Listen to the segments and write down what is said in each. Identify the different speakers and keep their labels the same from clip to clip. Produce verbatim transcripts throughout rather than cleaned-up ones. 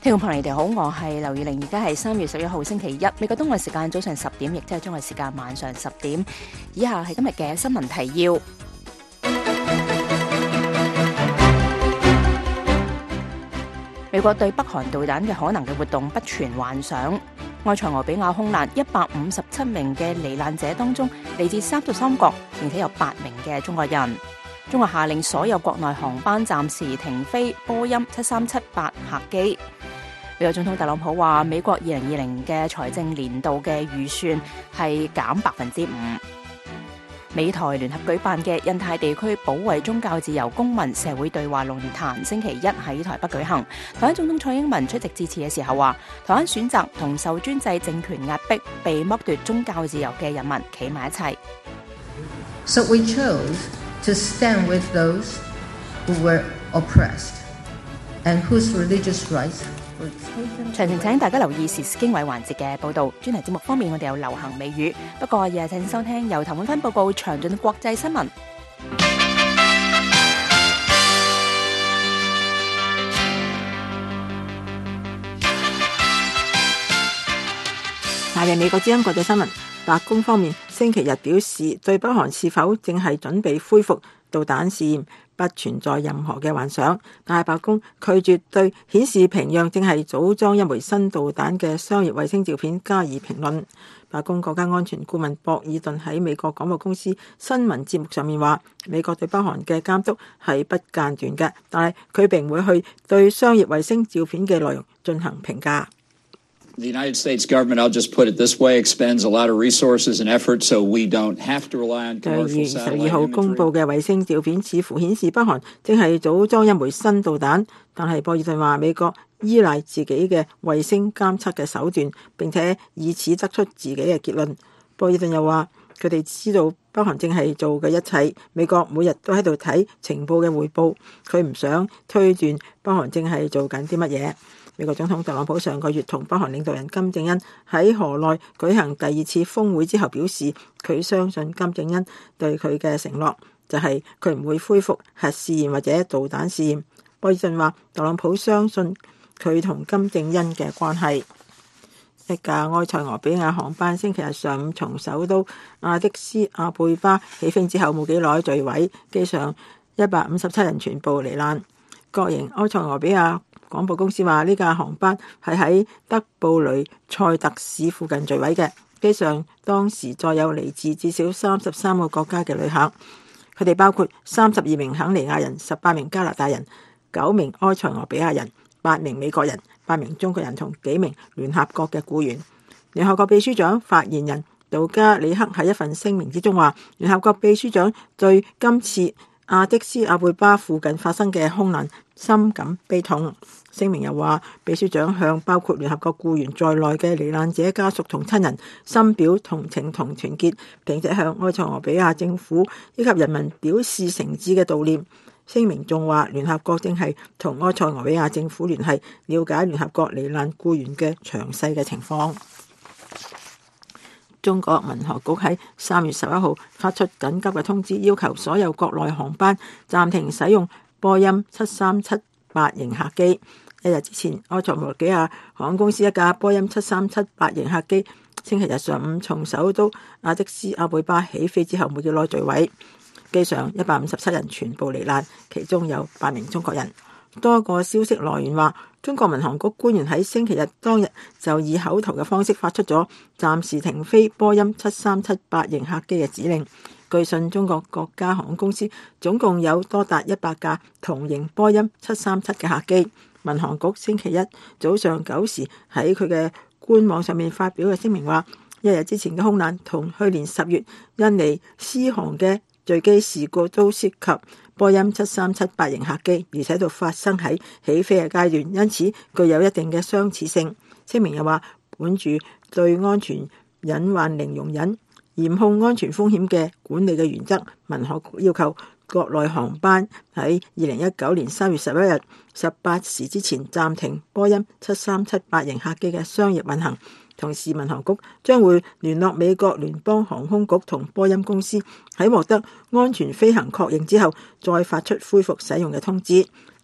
Speaker 1: 聽眾朋友，你哋好，我係劉宇玲，而家係三月十一號星期一，美國東岸時間早上十點，亦即係中國時間晚上十點。以下係今日嘅新聞提要。美國對北韓導彈嘅可能嘅活動不存幻想。埃塞俄比亞空難一百五十七名嘅罹難者當中，嚟自三十三國，並且有八名嘅中國人。中國下令所有國內航班暫時停飛波音七三七八客機。美國總統特朗普話，美國二零二零嘅財政年度嘅預算係減百分之五。美台聯合舉辦嘅印太地區保衛宗教自由公民社會對話論壇星期一喺台北舉行。台灣總統蔡英文出席致辭嘅時候話，台灣選擇同受專制政權壓迫、被剝奪宗教自由嘅人民企埋一齊。
Speaker 2: So we chose to stand with those who were oppressed and whose religious rights。
Speaker 1: 詳情請大家留意時事經緯環節嘅報導。專題節目方面，我哋有流行美語。不過，日日請收聽由譚永芬報告詳盡國際新聞。
Speaker 3: 下面美國之音國際新聞。白宮方面星期日表示，對北韓是否正係準備恢復導彈試驗不存在任何嘅幻想，但係白宮拒絕對顯示平壤正係組裝一枚新導彈嘅商業衛星照片加以評論。白宮國家安全顧問博爾頓喺美國廣播公司新聞節目上面話，美國對北韓嘅監督係不間斷嘅，但係佢並唔會去對商業衛星照片嘅內容進行評價。
Speaker 4: The United States government, I'll just put it this way, expends a lot of resources and effort, so we don't have to rely on commercial satellite imagery.
Speaker 3: 對二十二號公佈嘅衛星照片似乎顯示北韓正係組裝一枚新導彈，但係博爾頓話美國依賴自己嘅衛星監測嘅手段，並且以此得出自己嘅結論。博爾頓又話佢哋知道北韓正係做嘅一切，美國每日都喺度睇情報嘅匯報，佢唔想推斷北韓正係做緊啲乜嘢。美國總統特朗普上個月同北韓領導人金正恩喺河內舉行第二次峰會之後表示，佢相信金正恩對佢嘅承諾，就係佢唔會恢復核試驗或者導彈試驗。博爾頓話特朗普相信佢同金正恩嘅關係。一架埃塞俄比亞航班星期日上午從首都亞的斯阿貝巴起飛之後冇幾耐墜毀，機上一百五十七人全部罹難。國營埃塞俄比亞廣播公司話呢架航班係喺德布雷塞特市附近墜毀嘅，機上當時載有嚟自至少三十三個國家嘅旅客，佢哋包括三十二名肯尼亞人、十八名加拿大人、九名埃塞俄比亞人、八名美國人、八名中國人同幾名聯合國嘅僱員。聯合國秘書長發言人杜加里克喺一份聲明之中話，聯合國秘書長對今次亞的斯亞貝巴附近發生嘅空難深感悲痛。聲明又話，秘書長向包括聯合國僱員在內嘅罹難者家屬同親人深表同情同團結，並且向埃塞俄比亞政府以及人民表示誠摯嘅悼念。聲明仲話，聯合國正係同埃塞俄比亞政府聯繫，了解聯合國罹難僱員嘅詳細嘅情況。中國民航局喺三月十一號發出緊急嘅通知，要求所有國內航班暫停使用波音七三七八型客機。一日之前，埃塞俄比亞航空公司一架波音七三七八型客機星期日上午從首都亞的斯亞貝巴起飛之後冇幾耐墜毀，機上一百五十七人全部罹難，其中有八名中國人。多個消息來源話，中國民航局官員喺星期日當日就以口頭嘅方式發出咗暫時停飛波音七三七八型客機嘅指令。據信，中國國家航空公司總共有多達一百架同型波音七三七嘅客機。民航局星期一早上九時喺佢嘅官網上面發表嘅聲明話，一日之前嘅空難同去年十月印尼獅航嘅墜機事故都涉及波音七三七八型客機，而且都發生喺起飛嘅階段，因此具有一定嘅相似性。聲明又話，本住對安全隱患零容忍、嚴控安全風險嘅管理嘅原則，民航局要求國內航班喺二零一九年三月十一日十八時之前暫停波音七三七八型客機嘅商業運行。同時，民航局將會聯絡美國聯邦航空局同波音公司，喺獲得安全飛行確認之後，再發出恢復使用嘅通知。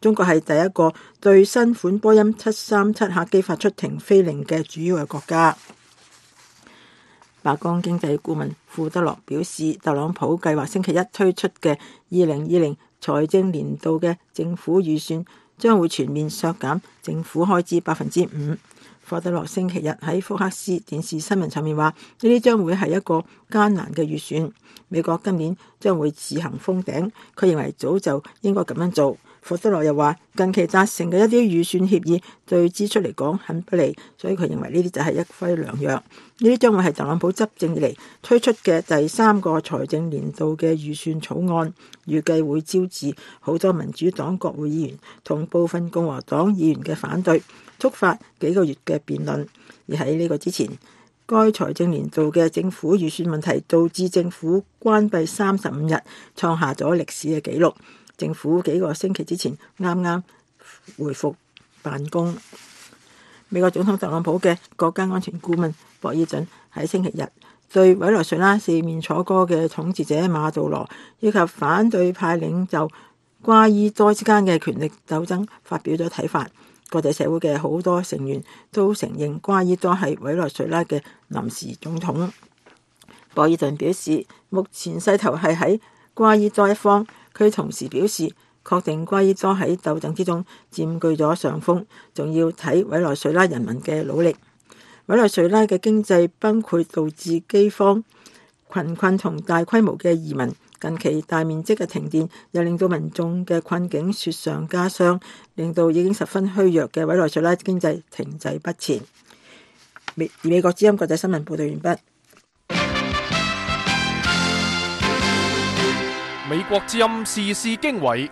Speaker 3: 中國係第一個對新款波音七三七客機發出停飛令嘅主要嘅國家。白宮經濟顧問庫德洛表示，特朗普計劃星期一推出嘅二零二零財政年度嘅政府預算將會全面削減政府開支百分之五。庫德洛星期日喺福克斯電視新聞上面話，呢啲將會係一個艱難嘅預算。美國今年將會自行封頂，佢認為早就應該咁樣做。庫德洛又話，近期達成嘅一啲預算協議對支出嚟講很不利，所以佢認為呢啲就係一劑良藥。呢啲將會係特朗普執政以嚟推出嘅第三個財政年度嘅預算草案，預計會招致好多民主黨國會議員同部分共和黨議員嘅反對，觸發幾個月嘅辯論。而喺呢個之前，該財政年度嘅政府預算問題導致政府關閉三十五日，創下咗歷史嘅紀錄。政府幾個星期之前啱啱回復辦公。美國總統特朗普嘅國家安全顧問博爾頓喺星期日對委內瑞拉四面楚歌嘅統治者馬杜羅以及反對派領袖瓜伊多之間嘅權力鬥爭發表咗睇法。國際社會嘅好多成員都承認瓜伊多係委內瑞拉嘅臨時總統。博爾頓表示，目前勢頭係喺瓜伊多一方。佢同時表示，確定瓜伊多喺鬥爭之中佔據咗上風，仲要睇委內瑞拉人民嘅努力。委內瑞拉嘅經濟崩潰導致饑荒、貧困同大規模嘅移民，近期大面積嘅停電又令到民眾嘅困境雪上加霜，令到已經十分虛弱嘅委內瑞拉經濟停滯不前。美美國之音國際新聞報道完畢。
Speaker 5: 美國之音時事經緯，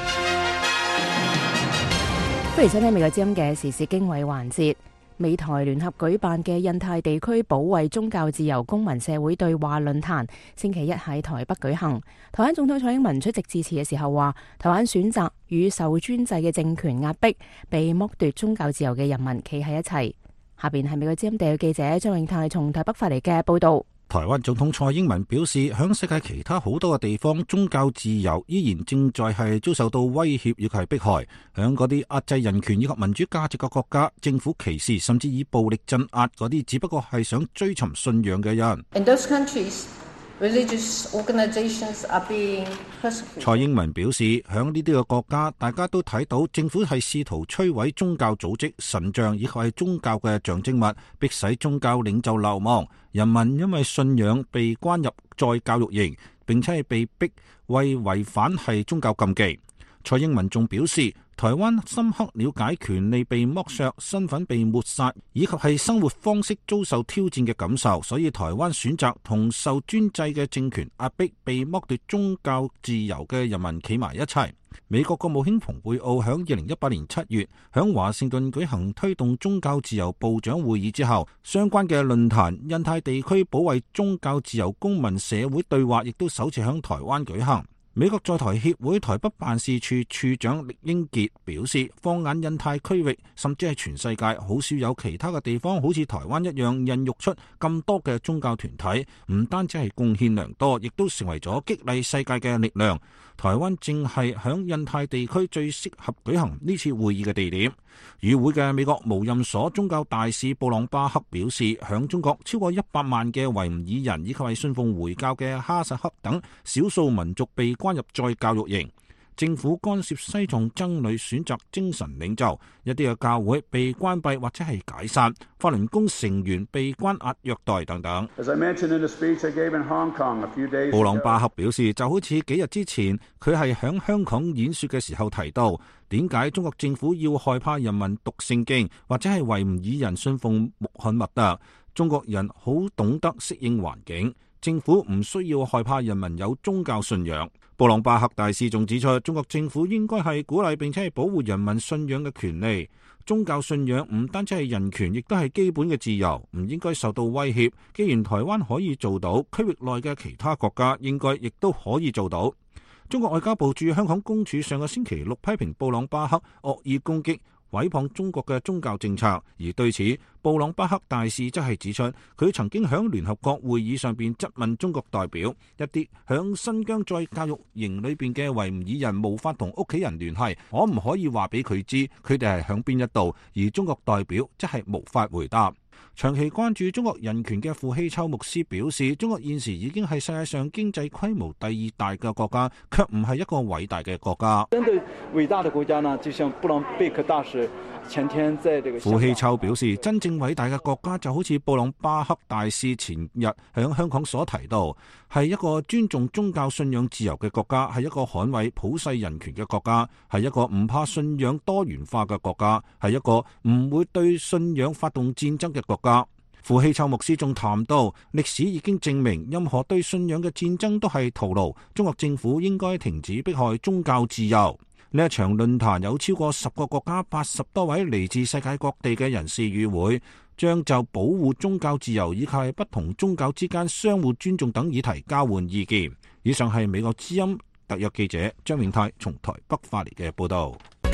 Speaker 1: 歡迎收聽美國之音嘅時事經緯環節。美台聯合舉辦嘅印太地區保衛宗教自由公民社會對話論壇，星期一喺台北舉行。台灣總統蔡英文出席致辭嘅時候話，台灣選擇與受專制嘅政權壓迫、被剝奪宗教自由嘅人民企喺一齊。下邊係美國之音地記者張永泰從台北發嚟嘅報道。
Speaker 6: 台灣總統蔡英文表示，響世界其他好多嘅地方，宗教自由依然正在係遭受到威脅以及係迫害。響嗰啲壓制人權以及民主價值嘅國家，政府歧視甚至以暴力鎮壓嗰啲只不過係想追尋信仰嘅人。
Speaker 2: In those countries, religious organizations are being persecuted.
Speaker 6: 蔡英文表示，響呢啲嘅國家，大家都睇到政府係試圖摧毀宗教組織、神像以及係宗教嘅象徵物，迫使宗教領袖流亡。人民因為信仰被關入再教育營，並且係被逼為違反係宗教禁忌。蔡英文仲表示，台灣深刻了解權利被剝削、身份被抹殺，以及係生活方式遭受挑戰嘅感受，所以台灣選擇同受專制嘅政權壓迫、被剝奪宗教自由嘅人民企埋一齊。美國國務卿蓬佩奧響二零一八年七月響華盛頓舉行推動宗教自由部長會議之後，相關嘅論壇印太地區保衛宗教自由公民社會對話亦都首次響台灣舉行。美國在台協會台北辦事處處長酈英傑表示，放眼印太區域，甚至係全世界，好少有其他嘅地方好似台灣一樣孕育出咁多嘅宗教團體，唔單止係貢獻良多，亦都成為咗激勵世界嘅力量。台灣正係響印太地區最適合舉行呢次會議嘅地點。與會嘅美國無任所宗教大使布朗巴克表示，響中國超過一百萬嘅維吾爾人以及係信奉回教嘅哈薩克等少數民族被關入再教育營，政府干涉西藏僧侶選擇精神領袖，一啲嘅教會被關閉或者係解散，法輪功成員被關押虐待等等。布朗巴克表示，就好似幾日之前佢係響香港演說嘅時候提到，點解中國政府要害怕人民讀聖經，或者係維吾爾人信奉穆罕默德？中國人好懂得適應環境，政府唔需要害怕人民有宗教信仰。布朗巴克大使仲指出，中國政府應該係鼓勵並且係保護人民信仰嘅權利。宗教信仰唔單止係人權，亦都係基本嘅自由，唔應該受到威脅。既然台灣可以做到，區域內嘅其他國家應該亦都可以做到。中國外交部駐香港公署上個星期六批評布朗巴克惡意攻擊毀謗中國嘅宗教政策。而對此，布朗巴克大使則係指出，佢曾經喺聯合國會議上邊質問中國代表，一啲響新疆在教育營裏邊嘅維吾爾人無法同屋企人聯繫，可唔可以話俾佢知佢哋係響邊一度？而中國代表則係無法回答。長期關注中國人權嘅傅希秋牧師表示，中國現時已經係世界上經濟規模第二大嘅國家，卻唔係一個偉大嘅國家。
Speaker 7: 真對偉大的國家呢，就像布朗貝克大使前天在這個
Speaker 6: 傅希秋表示，真正偉大嘅國家就好似布朗巴克大使前日喺香港所提到，係一個尊重宗教信仰自由嘅國家，係一個捍衛普世人權嘅國家，係一個唔怕信仰多元化嘅國家，係一個唔會對信仰發動戰爭嘅國家。傅希秋牧師仲談到，歷史已經證明，任何對信仰嘅戰爭都係徒勞，中國政府應該停止迫害宗教自由。呢一場論壇有超過十個國家、八十多位嚟自世界各地嘅人士與會，將就保護宗教自由以及不同宗教之間相互尊重等議題交換意見。以上係美國之音特約記者張永泰從台北發嚟嘅報道。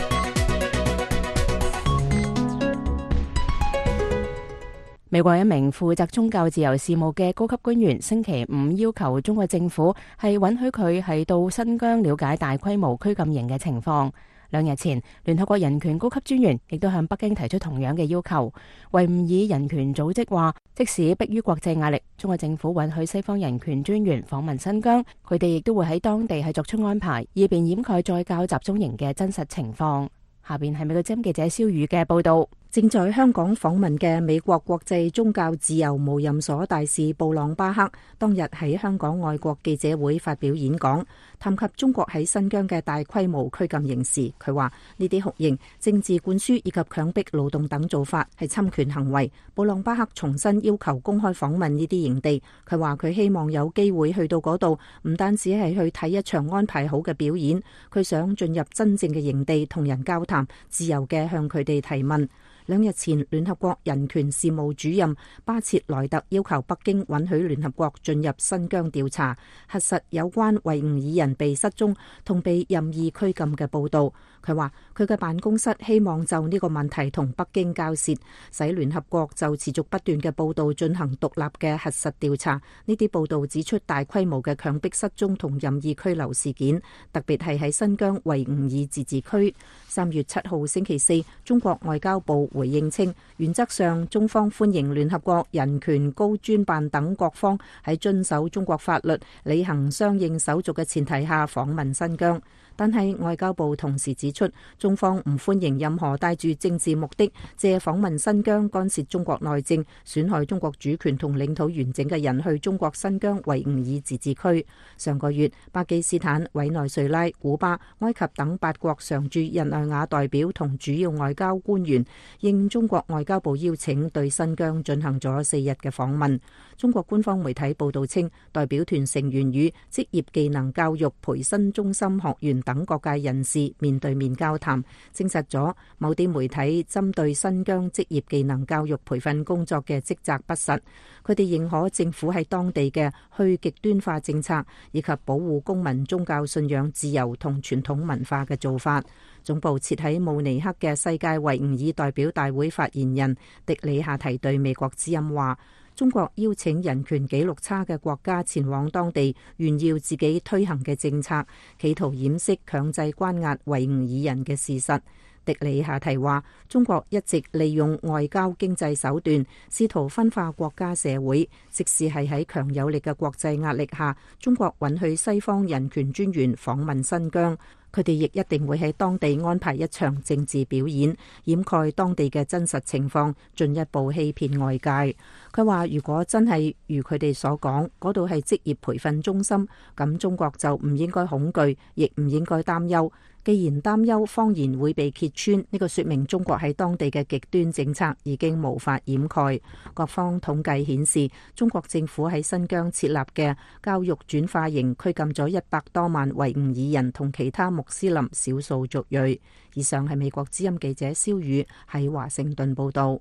Speaker 1: 美國一名負責宗教自由事務嘅高級官員星期五要求中國政府係允許佢係到新疆了解大規模拘禁營嘅情況。兩日前，聯合國人權高級專員亦都向北京提出同樣嘅要求。維吾爾人權組織話，即使迫於國際壓力，中國政府允許西方人權專員訪問新疆，佢哋亦都會喺當地係作出安排，以便掩蓋再教集中營嘅真實情況。下邊係美國之音記者蕭宇嘅報道。
Speaker 8: 正在香港訪問嘅美國國際宗教自由無任所大使布朗巴克當日喺香港外國記者會發表演講，談及中國喺新疆嘅大規模拘禁營時，佢話呢啲酷刑、政治灌輸以及強迫勞動等做法係侵權行為。布朗巴克重新要求公開訪問呢啲營地，佢話佢希望有機會去到嗰度，唔單止係去睇一場安排好嘅表演，佢想進入真正嘅營地同人交談，自由嘅向佢哋提問。兩日前，聯合國人權事務主任巴切萊特要求北京允許聯合國進入新疆調查，核實有關維吾爾人被失蹤同被任意拘禁嘅報道。佢話佢嘅辦公室希望就呢個問題同北京交涉，使聯合國就持續不斷嘅報道進行獨立嘅核實調查。呢啲報道指出大規模嘅強迫失蹤同任意拘留事件，特別係喺新疆維吾爾自治區。三月七號星期四，中國外交部回應稱，原則上中方歡迎聯合國人權高專辦等各方喺遵守中國法律、履行相應手續嘅前提下訪問新疆。但係外交部同時指出，中方唔歡迎任何帶住政治目的借訪問新疆干涉中國內政、損害中國主權同領土完整嘅人去中國新疆維吾爾自治區。上個月，巴基斯坦、委內瑞拉、古巴、埃及等八國常駐日內瓦代表同主要外交官員應中國外交部邀請，對新疆進行咗四日嘅訪問。中國官方媒體報道稱，代表團成員與職業技能教育培訓中心學員等各界人士面對面交談，證實咗某啲媒體針對新疆職業技能教育培訓工作嘅職責不實。佢哋認可政府喺當地嘅去極端化政策，以及保護公民宗教信仰自由同傳統文化嘅做法。總部設喺慕尼黑嘅世界維吾爾代表大會發言人迪里夏提對美國之音話，中國邀請人權紀錄差嘅國家前往當地炫耀自己推行嘅政策，企圖掩飾強制關押維吾爾人嘅事實。迪里夏提話，中國一直利用外交經濟手段，試圖分化國家社會，即使係喺強有力嘅國際壓力下，中國允許西方人權專員訪問新疆，佢哋亦一定會喺當地安排一場政治表演，掩蓋當地嘅真實情況，進一步欺騙外界。佢話，如果真係如佢哋所講，嗰度係職業培訓中心，咁中國就唔應該恐懼，亦唔應該擔憂。既然擔憂謊言會被揭穿，呢個說明中國喺當地嘅極端政策已經無法掩蓋。各方統計顯示，中國政府喺新疆設立嘅教育轉化營拘禁咗一百多萬維吾爾人同其他穆斯林少數族裔。以上係美國之音記者蕭宇喺華盛頓報道。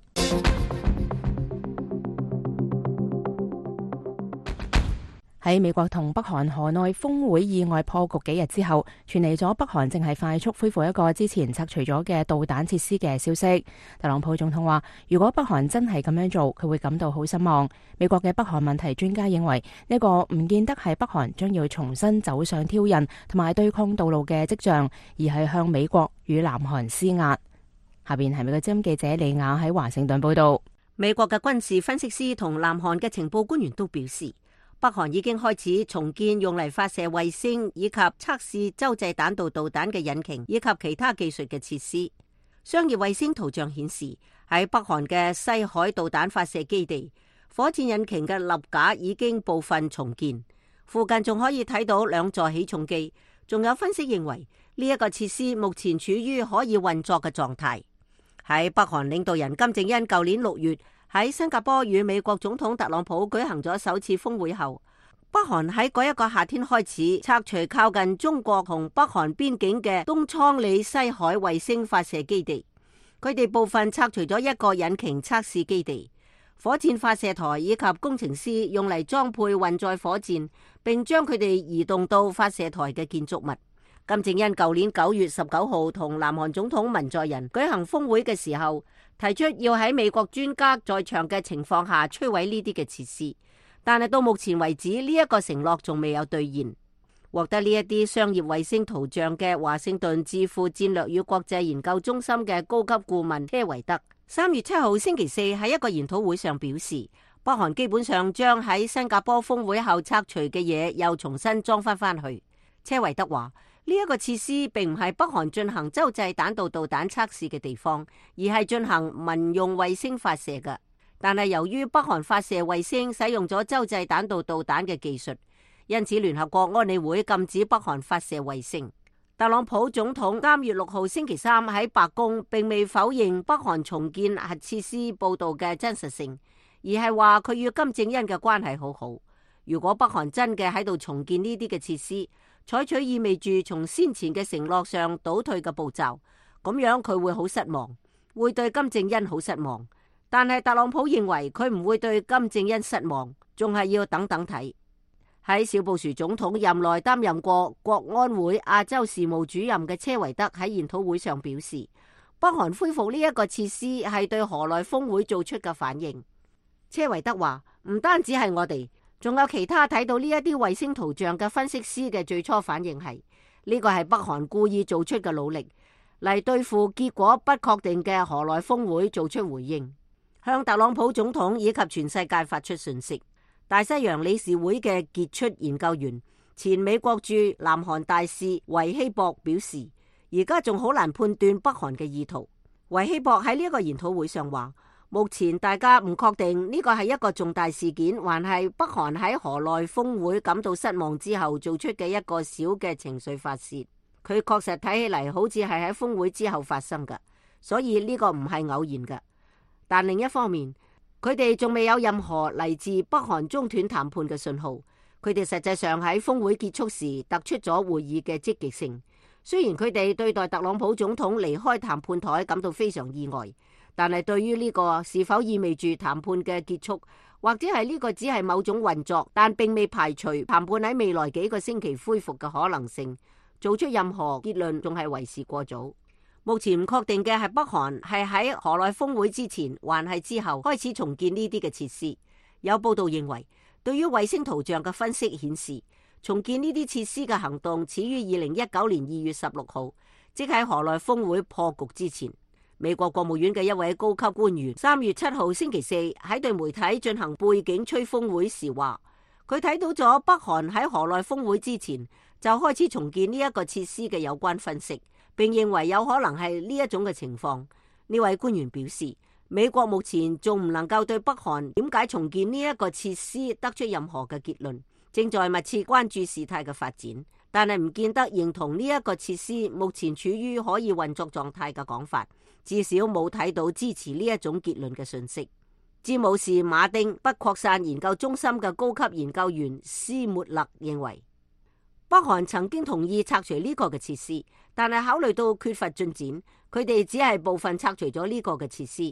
Speaker 1: 喺美國同北韓河內峰會意外破局幾日之後，傳嚟咗北韓正係快速恢復一個之前拆除咗嘅導彈設施嘅消息。特朗普總統話，如果北韓真係咁樣做，佢會感到好失望。美國嘅北韓問題專家認為，呢個唔見得係北韓將要重新走上挑釁同埋對抗道路嘅跡象，而係向美國與南韓施壓。下邊係美國之音記者李雅喺華盛頓報道。
Speaker 9: 美國嘅軍事分析師同南韓嘅情報官員都表示，北韓已經開始重建用嚟發射衛星以及測試洲際彈道導彈嘅引擎以及其他技術嘅設施。商業衛星圖像顯示，喺北韓嘅西海導彈發射基地，火箭引擎嘅立架已經部分重建，附近仲可以睇到兩座起重機。仲有分析認為，呢一個設施目前處於可以運作嘅狀態。喺北韓領導人金正恩舊年六月喺新加坡與美國總統特朗普舉行咗首次峰會後，北韓喺嗰一個夏天開始拆除靠近中國同北韓邊境嘅東倉里西海衛星發射基地。佢哋部分拆除咗一個引擎測試基地、火箭發射台以及工程師用嚟裝配運載火箭，並將佢哋移動到發射台嘅建築物。金正恩舊年九月十九號同南韓總統文在寅舉行峰會嘅時候，提出要喺美國專家在場嘅情況下摧毀呢啲嘅設施，但係到目前為止呢一個承諾仲未有兌現。獲得呢一啲商業衛星圖像嘅華盛頓智庫戰略與國際研究中心嘅高級顧問車維德，三月七號星期四喺一個研討會上表示，北韓基本上將喺新加坡峰會後拆除嘅嘢又重新裝翻翻去。車維德話，呢一個設施並唔係北韓進行洲際彈道導彈測試嘅地方，而係進行民用衛星發射嘅。但係由於北韓發射衛星使用咗洲際彈道導彈嘅技術，因此聯合國安理會禁止北韓發射衛星。特朗普總統三月六號星期三喺白宮並未否認北韓重建核設施報道嘅真實性，而係話佢與金正恩嘅關係好好。如果北韓真嘅喺度重建呢啲嘅設施，採取意味住從先前嘅承諾上倒退嘅步驟，咁樣佢會好失望，會對金正恩好失望。但係特朗普認為佢唔會對金正恩失望，仲係要等等睇。喺小布殊總統任內擔任過國安會亞洲事務主任嘅車維德喺研討會上表示，北韓恢復呢一個設施係對河內峰會做出嘅反應。車維德話，唔單止係我哋，仲有其他睇到呢一啲衛星圖像嘅分析師嘅最初反應係，呢個係北韓故意做出嘅努力，嚟對付結果不確定嘅河內峰會做出回應，向特朗普總統以及全世界發出訊息。大西洋理事會嘅傑出研究員、前美國駐南韓大使維希博表示，而家仲好難判斷北韓嘅意圖。維希博喺呢一個研討會上話，目前大家唔確定呢個係一個重大事件，還係北韓喺河內峰會感到失望之後做出嘅一個小嘅情緒發洩。佢確實睇起嚟好似係喺峰會之後發生嘅，所以呢個唔係偶然嘅。但另一方面，佢哋仲未有任何嚟自北韓中斷談判嘅信號。佢哋實際上喺峰會結束時突出咗會議嘅積極性。雖然佢哋對待特朗普總統離開談判台感到非常意外，但係對於呢個是否意味住談判嘅結束，或者係呢個只係某種運作，但並未排除談判喺未來幾個星期恢復嘅可能性，做出任何結論仲係為時過早。目前唔確定嘅係北韓係喺河內峰會之前還係之後開始重建呢啲嘅設施。有報道認為，對於衛星圖像嘅分析顯示，重建呢啲設施嘅行動始於二零一九年二月十六號，即喺河內峰會破局之前。美國國務院嘅一位高級官員三月七號星期四喺對媒體進行背景吹風會時話，佢睇到咗北韓喺河內峰會之前就開始重建呢一個設施嘅有關分析，並認為有可能係呢一種嘅情況。呢位官員表示，美國目前仲唔能夠對北韓點解重建呢一個設施得出任何嘅結論，正在密切關注事態嘅發展，但係唔見得認同呢一個設施目前處於可以運作狀態嘅講法，至少冇睇到支持呢一種結論嘅訊息。詹姆士馬丁不擴散研究中心嘅高級研究員斯末勒認為，北韓曾經同意拆除呢個嘅設施，但係考慮到缺乏進展，佢哋只係部分拆除咗呢個嘅設施。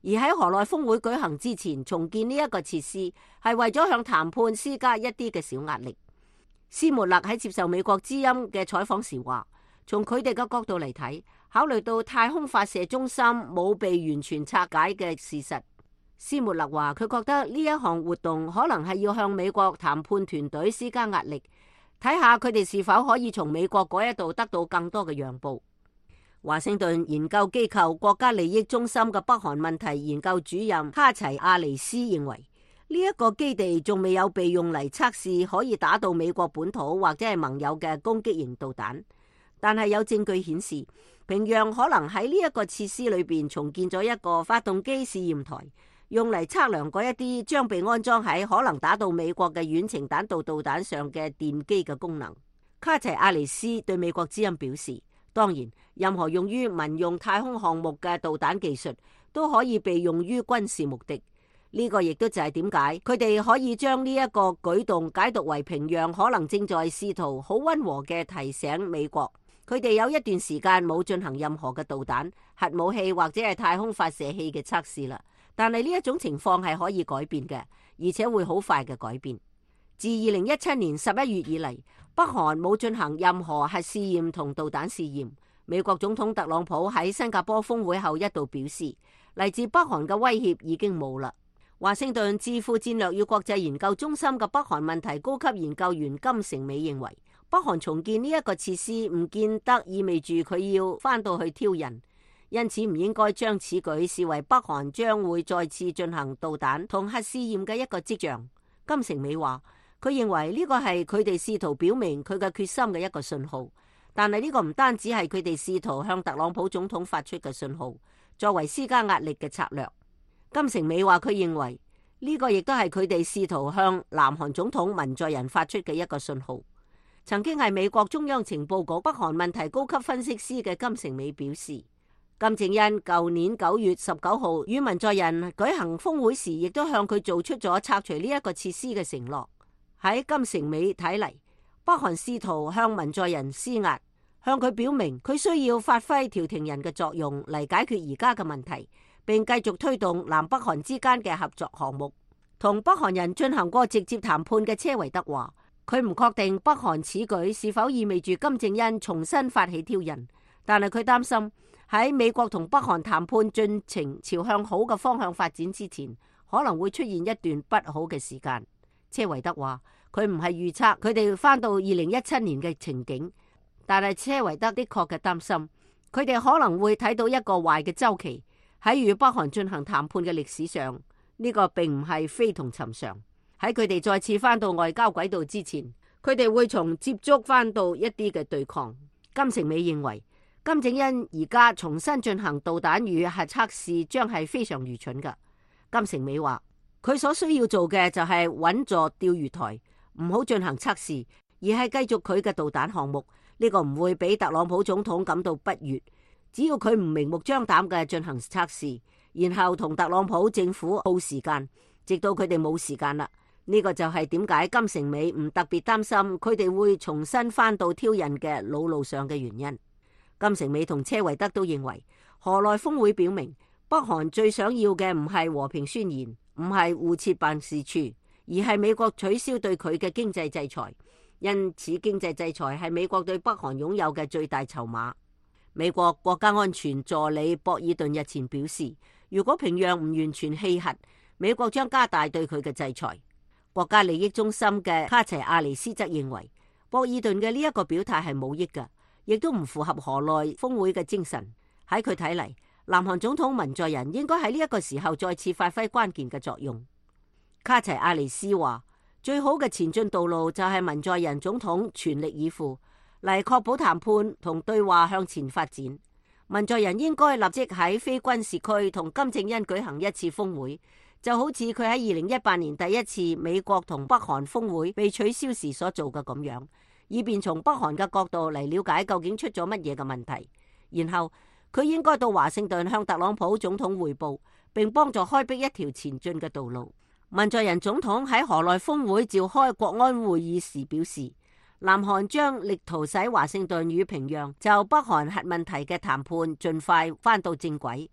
Speaker 9: 而喺河內峰會舉行之前重建呢一個設施，係為咗向談判施加一啲嘅小壓力。斯末勒喺接受美國之音嘅採訪時話，從佢哋嘅角度嚟睇，考慮到太空發射中心冇被完全拆解嘅事實，斯末勒話佢覺得呢一項活動可能係要向美國談判團隊施加壓力，睇下佢哋是否可以從美國嗰一度得到更多嘅讓步。華盛頓研究機構國家利益中心嘅北韓問題研究主任卡齊亞尼斯認為，呢一個基地仲未有被用嚟測試可以打到美國本土或者係盟友嘅攻擊型導彈，但係有證據顯示，平壤可能喺呢一個設施裏邊重建咗一個發動機試驗台，用嚟測量嗰一啲將被安裝喺可能打到美國嘅遠程彈道導彈上嘅電機嘅功能。卡齊亞尼斯對美國之音表示，當然，任何用於民用太空項目嘅導彈技術都可以被用於軍事目的。呢個亦都就係點解佢哋可以將呢一個舉動解讀為平壤可能正在試圖好溫和嘅提醒美國，佢哋有一段時間冇進行任何嘅導彈、核武器或者係太空發射器嘅測試啦。但係呢一種情況係可以改變嘅，而且會好快嘅改變。自二零一七年十一月以嚟，北韓冇進行任何核試驗同導彈試驗。美國總統特朗普喺新加坡峰會後一度表示，嚟自北韓嘅威脅已經冇啦。華盛頓智庫戰略與國際研究中心嘅北韓問題高級研究員金城美認為，北韓重建呢一個設施唔見得意味住佢要翻到去挑釁，因此唔應該將此舉視為北韓將會再次進行導彈同核試驗嘅一個跡象。金城美話，佢認為呢個係佢哋試圖表明佢嘅決心嘅一個信號，但係呢個唔單止係佢哋試圖向特朗普總統發出嘅信號，作為施加壓力嘅策略。金城美話，佢認為呢個亦都係佢哋試圖向南韓總統文在寅發出嘅一個信號。曾經係美國中央情報局北韓問題高級分析師嘅金城美表示，金正恩舊年九月十九號與文在寅舉行峰會時，亦都向佢做出咗拆除呢一個設施嘅承諾。喺金城美睇嚟，北韓試圖向文在寅施壓，向佢表明佢需要發揮調停人嘅作用嚟解決而家嘅問題，並繼續推動南北韓之間嘅合作項目。同北韓人進行過直接談判嘅車維德話，佢唔確定北韓此舉是否意味住金正恩重新發起挑釁，但係佢擔心喺美國同北韓談判進程朝向好嘅方向發展之前，可能會出現一段不好嘅時間。車維德話，佢唔係預測佢哋翻到二零一七年嘅情景，但係車維德的確嘅擔心，佢哋可能會睇到一個壞嘅週期。喺與北韓進行談判嘅歷史上，呢個並唔係非同尋常。喺佢哋再次翻到外交軌道之前，佢哋會從接觸翻到一啲嘅對抗。金城美認為，金正恩而家重新進行導彈與核測試將係非常愚蠢㗎。金城美話，佢所需要做嘅就係穩坐釣魚台，唔好進行測試，而係繼續佢嘅導彈項目。呢個唔會俾特朗普總統感到不悅。只要佢唔明目張膽嘅進行測試，然後同特朗普政府耗時間，直到佢哋冇時間啦。呢個就係點解金城美唔特別擔心佢哋會重新翻到挑釁嘅老路上嘅原因。金城美同車維德都認為，河內峰會表明北韓最想要嘅唔係和平宣言，唔係互設辦事處，而係美國取消對佢嘅經濟制裁。因此，經濟制裁係美國對北韓擁有嘅最大籌碼。美國國家安全助理博爾頓日前表示，如果平壤唔完全棄核，美國將加大對佢嘅制裁。國家利益中心嘅卡齊亞尼斯則認為，博爾頓嘅呢一個表態係冇益嘅，亦都唔符合河內峰會嘅精神。喺佢睇嚟，南韓總統文在寅應該喺呢一個時候再次發揮關鍵嘅作用。卡齊亞尼斯話，最好嘅前進道路就係文在寅總統全力以赴嚟確保談判同對話向前發展。文在寅應該立即喺非軍事區同金正恩舉行一次峰會，就好似佢喺二零一八年第一次美國同北韓峰會被取消時所做嘅咁樣，以便從北韓嘅角度嚟了解究竟出咗乜嘢嘅問題。然後佢應該到華盛頓向特朗普總統匯報，並幫助開闢一條前進嘅道路。文在寅總統喺河內峰會召開國安會議時表示，南韓將力圖使華盛頓與平壤就北韓核問題嘅談判盡快返到正軌。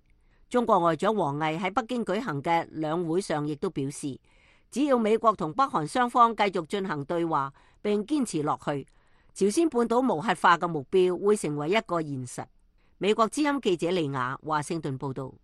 Speaker 9: 中國外長王毅喺北京舉行嘅兩會上亦都表示，只要美國同北韓雙方繼續進行對話並堅持落去，朝鮮半島無核化嘅目標會成為一個現實。美國之音記者利亞華盛頓報道。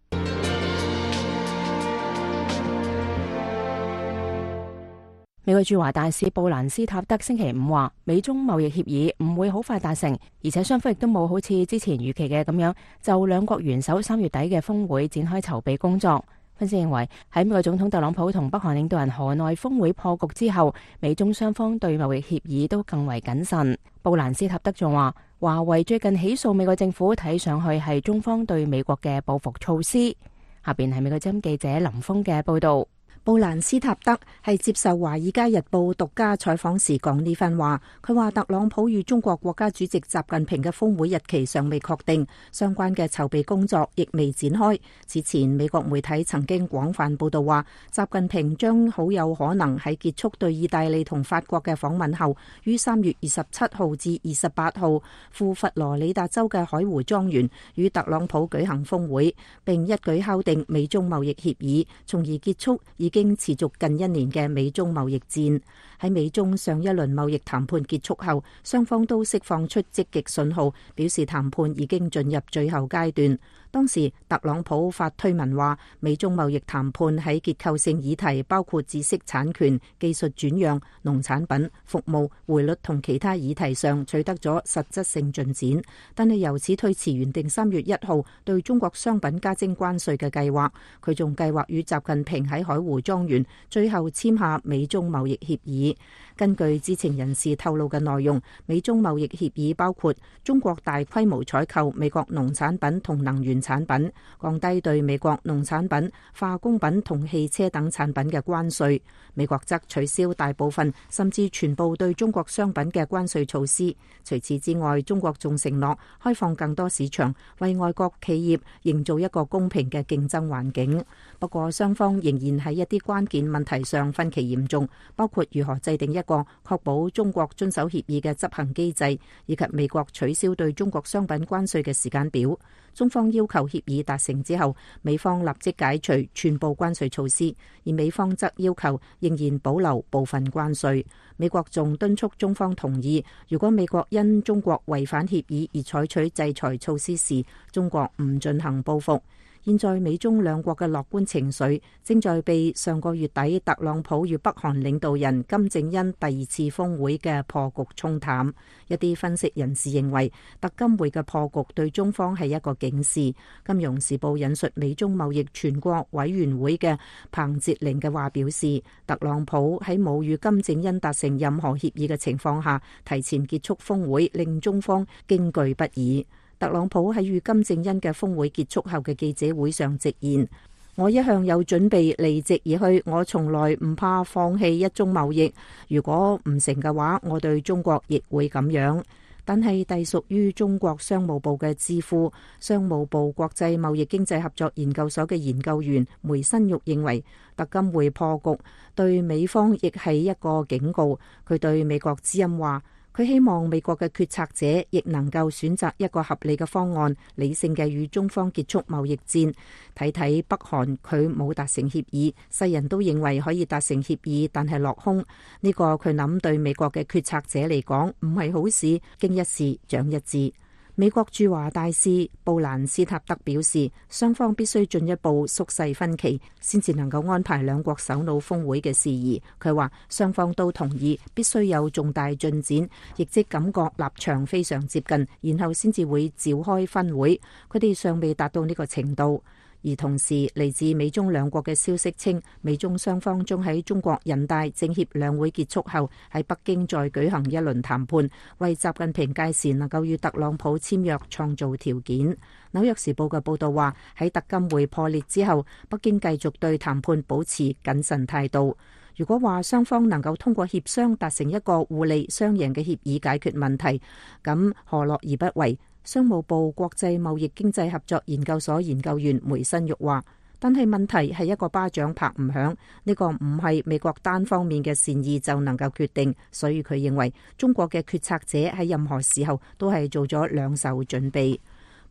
Speaker 1: 美國駐華大使布蘭斯塔德星期五話，美中貿易協議唔會好快達成，而且雙方亦都冇好似之前預期嘅咁樣就兩國元首三月底嘅峰會展開籌備工作。分析認為，喺美國總統特朗普同北韓領導人河內峰會破局之後，美中雙方對貿易協議都更為謹慎。布蘭斯塔德仲話，華為最近起訴美國政府，睇上去係中方對美國嘅報復措施。下邊係美國之音記者林峰嘅報道。
Speaker 8: 布蘭斯塔德係接受《華爾街日報》獨家採訪時講呢番話。佢話特朗普與中國國家主席習近平嘅峰會日期尚未確定，相關嘅籌備工作亦未展開。此前美國媒體曾經廣泛報道話，習近平將好有可能喺結束對意大利同法國嘅訪問後，於三月二十七號至二十八號赴佛羅里達州嘅海湖莊園與特朗普舉行峰會，並一舉敲定美中貿易協議，從而結束已經持續近一年嘅美中貿易戰。喺美中上一輪貿易談判結束後，雙方都釋放出積極信號，表示談判已經進入最後階段。當時特朗普發推文話，美中貿易談判喺結構性議題，包括知識產權、技術轉讓、農產品、服務、匯率同其他議題上取得咗實質性進展，但係由此推遲原定三月一號對中國商品加徵關稅嘅計劃。佢仲計劃與習近平喺海湖莊園最後簽下美中貿易協議。根據知情人士透露嘅內容，美中貿易協議包括中國大規模採購美國農產品同能源產品，降低對美國農產品、化工品同汽車等產品嘅關稅。美國則取消大部分甚至全部對中國商品嘅關稅措施。除此之外，中國仲承諾開放更多市場，為外國企業營造一個公平嘅競爭環境。不過，雙方仍然喺一啲關鍵問題上分歧嚴重，包括如何制定一個確保中國遵守協議嘅執行機制，以及美國取消對中國商品關稅嘅時間表。中方要求協議達成之後，美方立即解除全部關稅措施，而美方則要求仍然保留部分關稅。美國仲敦促中方同意，如果美國因中國違反協議而採取制裁措施時，中國唔進行報復。現在美中兩國嘅樂觀情緒正在被上個月底特朗普與北韓領導人金正恩第二次峰會嘅破局沖淡。一啲分析人士認為，特金會嘅破局對中方係一個警示。金融時報引述美中貿易全國委員會嘅彭捷玲嘅話表示，特朗普喺冇與金正恩達成任何協議嘅情況下提前結束峰會，令中方驚懼不已。特朗普喺與金正恩嘅峰會結束後嘅記者會上直言，我一向有準備離席而去，我從來唔怕放棄一中貿易，如果唔成嘅話，我對中國亦會咁樣。但係隸屬於中國商務部嘅智庫商務部國際貿易經濟合作研究所嘅研究員梅新玉認為，特金會破局對美方亦係一個警告。佢對美國之音話，佢希望美國嘅決策者亦能夠選擇一個合理嘅方案，理性嘅與中方結束貿易戰。睇睇北韓，佢冇達成協議，世人都認為可以達成協議，但係落空。呢個佢諗對美國嘅決策者嚟講唔係好事，經一事長一智。美國駐華大使布蘭斯塔德表示，雙方必須進一步縮細分歧，先至能夠安排兩國首腦峰會嘅事宜。佢話雙方都同意必須有重大進展，亦即感覺立場非常接近，然後先至會召開分會。佢哋尚未達到呢個程度。而同時，嚟自美中兩國嘅消息稱，美中雙方將喺中國人大政協兩會結束後，喺北京再舉行一輪談判，為習近平屆時能夠與特朗普簽約創造條件。紐約時報嘅報導話，喺特金會破裂之後，北京繼續對談判保持謹慎態度。如果話雙方能夠通過協商達成一個互利雙贏嘅協議解決問題，咁何樂而不為？商務部國際貿易經濟合作研究所研究員梅新玉話，但係問題係一個巴掌拍唔響，呢個唔係美國單方面嘅善意就能夠決定，所以佢認為中國嘅決策者喺任何時候都係做咗兩手準備。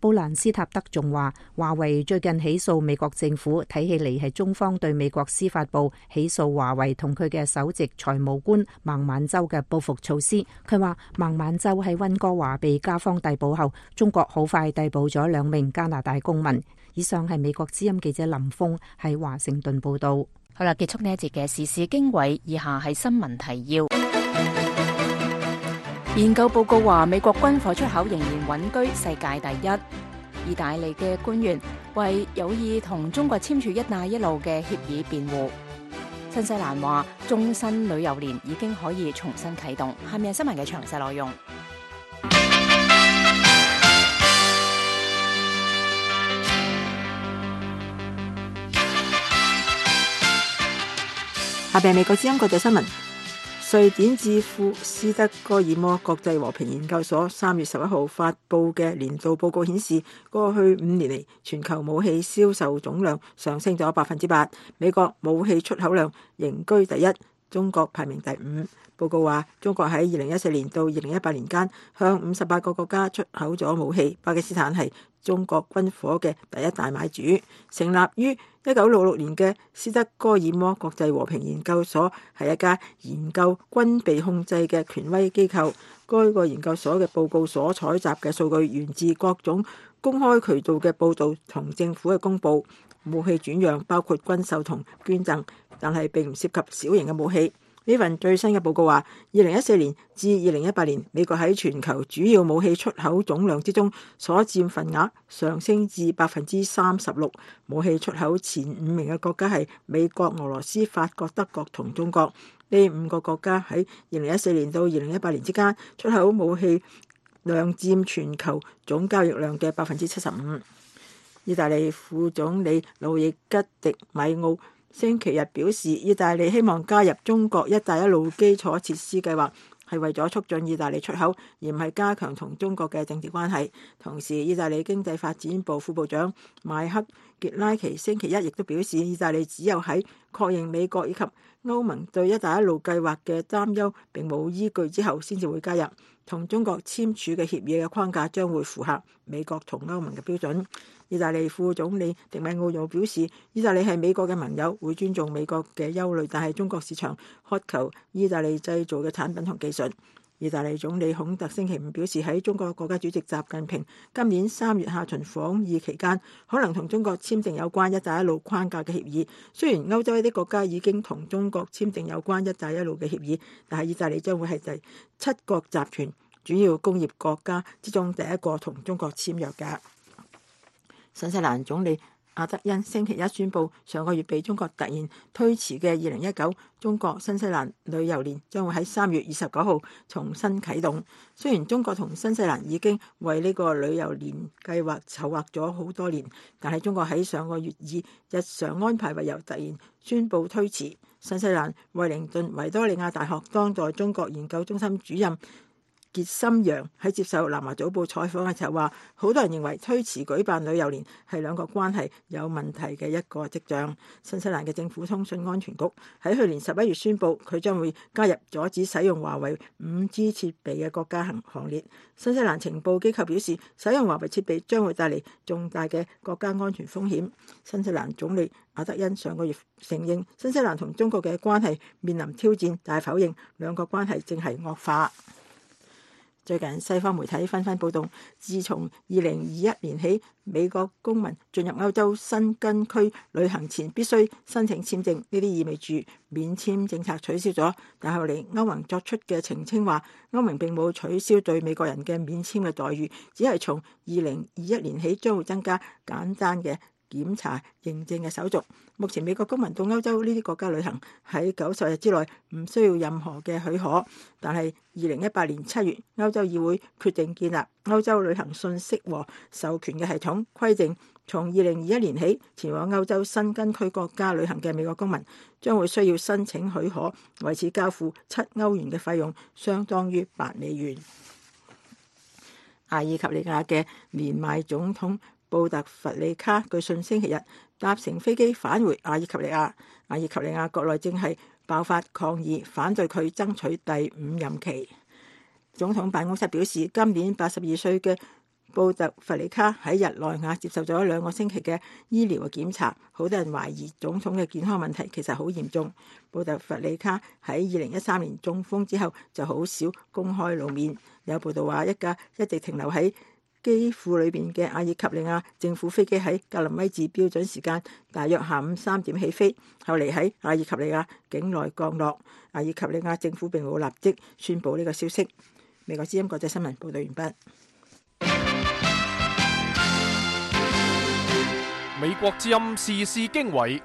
Speaker 8: 布蘭斯塔德仲話，華為最近起訴美國政府，睇起嚟係中方對美國司法部起訴華為同佢嘅首席財務官孟晚舟嘅報復措施。佢話孟晚舟喺溫哥華被加方逮捕後，中國好快逮捕咗兩名加拿大公民。以上係美國之音記者林峰喺華盛頓報道。
Speaker 1: 好啦，結束呢一節嘅時事經緯，以下係新聞提要。研究報告話，美國軍火出口仍然穩居世界第一。意大利嘅官員為有意同中國簽署一帶一路嘅協議辯護。新西蘭話，終身旅遊年已經可以重新啟動。下面係新聞嘅詳細內容。
Speaker 3: 下邊係美國之音國際新聞。瑞典智庫斯德哥爾摩國際和平研究所三月十一號發佈嘅年度報告顯示，過去五年嚟全球武器銷售總量上升咗百分之八，美國武器出口量仍居第一，中國排名第五。報告話，中國喺二零一四年到二零一八年間向五十八個國家出口咗武器，巴基斯坦係中國軍火嘅第一大買主。成立於一九六六年嘅斯德哥爾摩國際和平研究所係一家研究軍備控制嘅權威機構。該個研究所嘅報告所採集嘅數據源自各種公開渠道嘅報導同政府嘅公佈。武器轉讓包括軍售同捐贈，但係並唔涉及小型嘅武器。呢份最新嘅報告話，二零一四年至二零一八年，美國喺全球主要武器出口總量之中所佔份額上升至百分之三十六。武器出口前五名嘅國家係美國、俄羅斯、法國、德國同中國。呢五個國家喺二零一四年到二零一八年之間出口武器量佔全球總交易量嘅百分之七十五。意大利副總理路易吉迪米奧星期日表示，意大利希望加入中國一帶一路基礎設施計劃，係為咗促進意大利出口，而唔係加強同中國嘅政治關係。同時，意大利經濟發展部副部長邁克傑拉奇星期一亦都表示，意大利只有喺確認美國以及歐盟對一帶一路計劃嘅擔憂並冇依據之後，先至會加入。同中國簽署嘅協議嘅框架將會符合美國同歐盟嘅標準。意大利副總理迪米奧又表示，意大利係美國嘅盟友，會尊重美國嘅憂慮，但係中國市場渴求意大利製造嘅產品同技術。意大利總理孔特星期五表示，喺中國國家主席習近平今年三月下旬訪意期間，可能同中國簽訂有關一帶一路框架嘅協議。雖然歐洲一啲國家已經同中國簽訂有關一帶一路嘅協議，但係意大利將會係第七國集團主要工業國家之中第一個同中國簽約嘅。新西蘭總理阿德恩星期一宣布，上個月被中國突然推遲嘅二零一九中國新西蘭旅遊年將會喺三月二十九號重新啟動。雖然中國同新西蘭已經為呢個旅遊年計劃籌劃咗好多年，但係中國喺上個月以日常安排為由突然宣布推遲。新西蘭惠靈頓維多利亞大學當代中國研究中心主任傑森揚喺接受南華早報採訪嘅時候話，好多人認為推遲舉辦旅遊年係兩國關係有問題嘅一個跡象。新西蘭嘅政府通訊安全局喺去年十一月宣布，佢將會加入阻止使用華為五 G 設備嘅國家行行列。新西蘭情報機構表示，使用華為設備將會帶嚟重大嘅國家安全風險。新西蘭總理阿德恩上個月承認新西蘭同中國嘅關係面臨挑戰，但係否認兩國關係正係惡化。最近西方媒體紛紛報道，自從二零二一年起，美國公民進入歐洲申根區旅行前必須申請簽證，呢啲意味住免簽政策取消咗。但後嚟歐盟作出嘅澄清話，歐盟並冇取消對美國人嘅免簽嘅待遇，只係從二零二一年起將會增加簡單嘅檢查認證嘅手續。目前美國公民到歐洲呢啲國家旅行喺九十日之內唔需要任何嘅許可，但係二零一八年七月歐洲議會決定建立歐洲旅行信息和授權嘅系統，規定從二零二一年起前往歐洲申根區國家旅行嘅美國公民將會需要申請許可，為此交付七歐元嘅費用，相當於八美元。阿爾及利亞嘅年邁總統布特弗利卡據信星期日搭乘飛機返回阿爾及利亞。阿爾及利亞國內正係爆發抗議，反對佢爭取第五任期。總統辦公室表示，今年八十二歲嘅布特弗利卡喺日內瓦接受咗兩個星期嘅醫療嘅檢查，好多人懷疑總統嘅健康問題其實好嚴重。布特弗利卡喺二零一三年中風之後就好少公開露面。有報道話，一架一直停留喺機庫裏邊嘅阿爾及利亞政府飛機喺格林威治標準時間大約下午三點起飛，後嚟喺阿爾及利亞境內降落。阿爾及利亞政府並冇立即宣布呢個消息。美國之音國際新聞報道完畢。
Speaker 5: 美國之音時事經緯，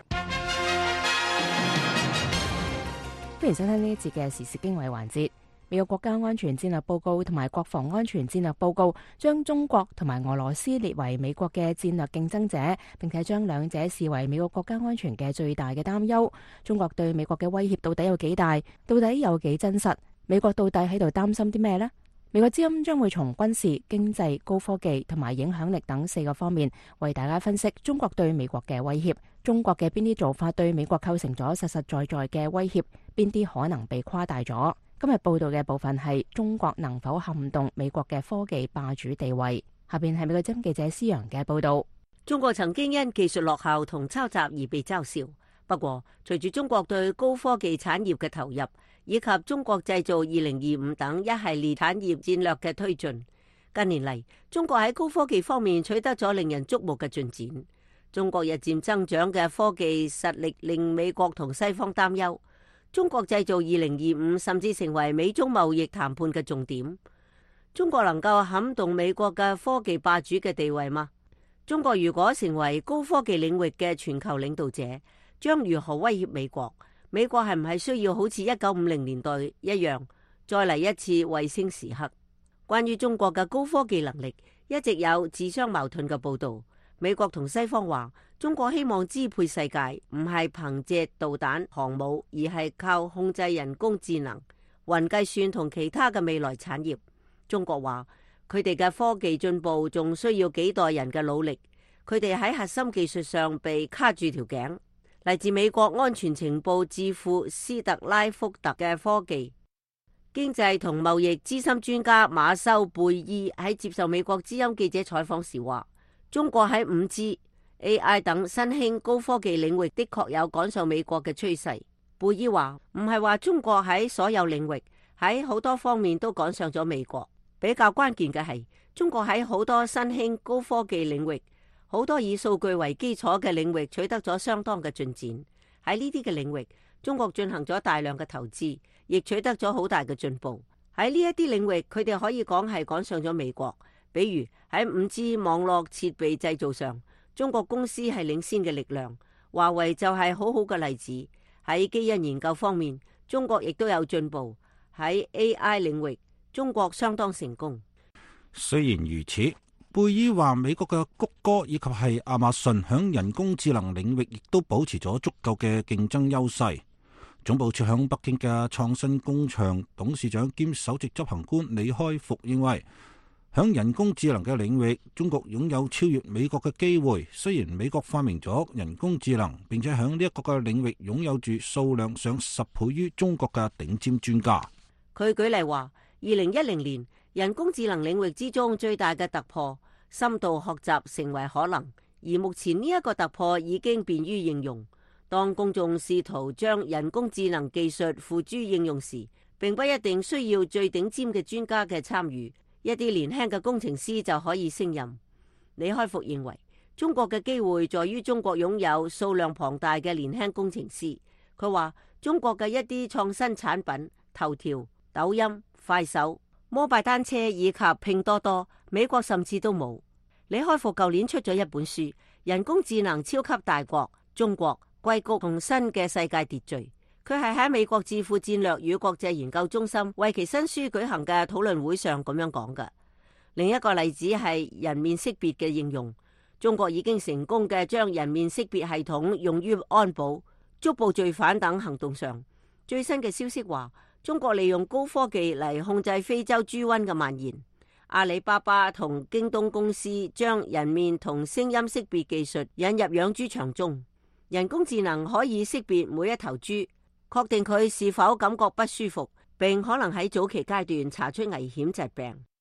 Speaker 1: 歡迎收聽呢一節嘅時事經緯環節。美國國家安全戰略報告同埋國防安全戰略報告將中國同埋俄羅斯列為美國嘅戰略競爭者，並且將兩者視為美國國家安全嘅最大嘅擔憂。中國對美國嘅威脅到底有幾大？到底有幾真實？美國到底喺度擔心啲咩呢？美國之音將會從軍事、經濟、高科技同埋影響力等四個方面為大家分析中國對美國嘅威脅。中國嘅邊啲做法對美國構成咗實實在在嘅威脅？邊啲可能被誇大咗？今日報道嘅部分係中國能否撼動美國嘅科技霸主地位。下邊係美國之音記者施洋嘅報道。
Speaker 9: 中國曾經因技術落後同抄襲而被嘲笑，不過隨住中國對高科技產業嘅投入，以及中國製造二零二五等一系列產業戰略嘅推進，近年嚟中國喺高科技方面取得咗令人矚目嘅進展。中國日漸增長嘅科技實力令美國同西方擔憂。中國製造二零二五甚至成為美中貿易談判嘅重點。中國能夠撼動美國嘅科技霸主嘅地位嗎？中國如果成為高科技領域嘅全球領導者，將如何威脅美國？美國係唔係需要好似一九五零年代一樣，再嚟一次衛星時刻？關於中國嘅高科技能力，一直有自相矛盾嘅報道。美國同西方話，中國希望支配世界，唔係憑借導彈、航母，而係靠控制人工智能、雲計算同其他嘅未來產業。中國話，佢哋嘅科技進步仲需要幾代人嘅努力，佢哋喺核心技術上被卡住條頸。嚟自美國安全情報智庫斯特拉福特嘅科技、經濟同貿易資深專家馬修貝爾喺接受美國之音記者採訪時話，中國喺五 G、A I 等新興高科技領域的確有趕上美國嘅趨勢。貝爾話，唔係話中國喺所有領域喺好多方面都趕上咗美國，比較關鍵嘅係中國喺好多新興高科技領域，好多以數據為基礎嘅領域取得咗相當嘅進展。喺呢啲嘅領域，中國進行咗大量嘅投資，亦取得咗好大嘅進步。喺呢一啲領域，佢哋可以講係趕上咗美國。比如喺五 G 網絡設備製造上，中國公司係領先嘅力量。華為就係好好嘅例子。喺基因研究方面，中國亦都有進步。喺 A I 領域，中國相當成功。
Speaker 6: 雖然如此，貝爾話美國嘅谷歌以及係亞馬遜響人工智能領域亦都保持咗足夠嘅競爭優勢。總部設響北京嘅創新工場董事長兼首席執行官李開復認為，響人工智能嘅領域，中國擁有超越美國嘅機會。雖然美國發明咗人工智能，並且響呢一個嘅領域擁有住數量上十倍於中國嘅頂尖專家。
Speaker 9: 佢舉例話，二零一零年人工智能領域之中最大嘅突破，深度學習成為可能，而目前呢一個突破已經便於應用。當公眾試圖將人工智能技術付諸應用時，並不一定需要最頂尖嘅專家嘅參與。一啲年輕嘅工程師就可以勝任。李開復認為，中國嘅機會在於中國擁有數量龐大嘅年輕工程師。佢話中國嘅一啲創新產品，頭條、抖音、快手、摩拜單車以及拼多多，美國甚至都冇。李開復舊年出咗一本書《人工智能超級大國：中國硅谷同新嘅世界秩序》。佢係喺美國智庫戰略與國際研究中心為其新書舉行嘅討論會上咁樣講嘅。另一個例子係人面識別嘅應用，中國已經成功嘅將人面識別系統用於安保、捉捕罪犯等行動上。最新嘅消息話，中國利用高科技嚟控制非洲豬瘟嘅蔓延。阿里巴巴同京東公司將人面同聲音識別技術引入養豬場中，人工智能可以識別每一頭豬，確定佢是否感覺不舒服，並可能喺早期階段查出危險疾病。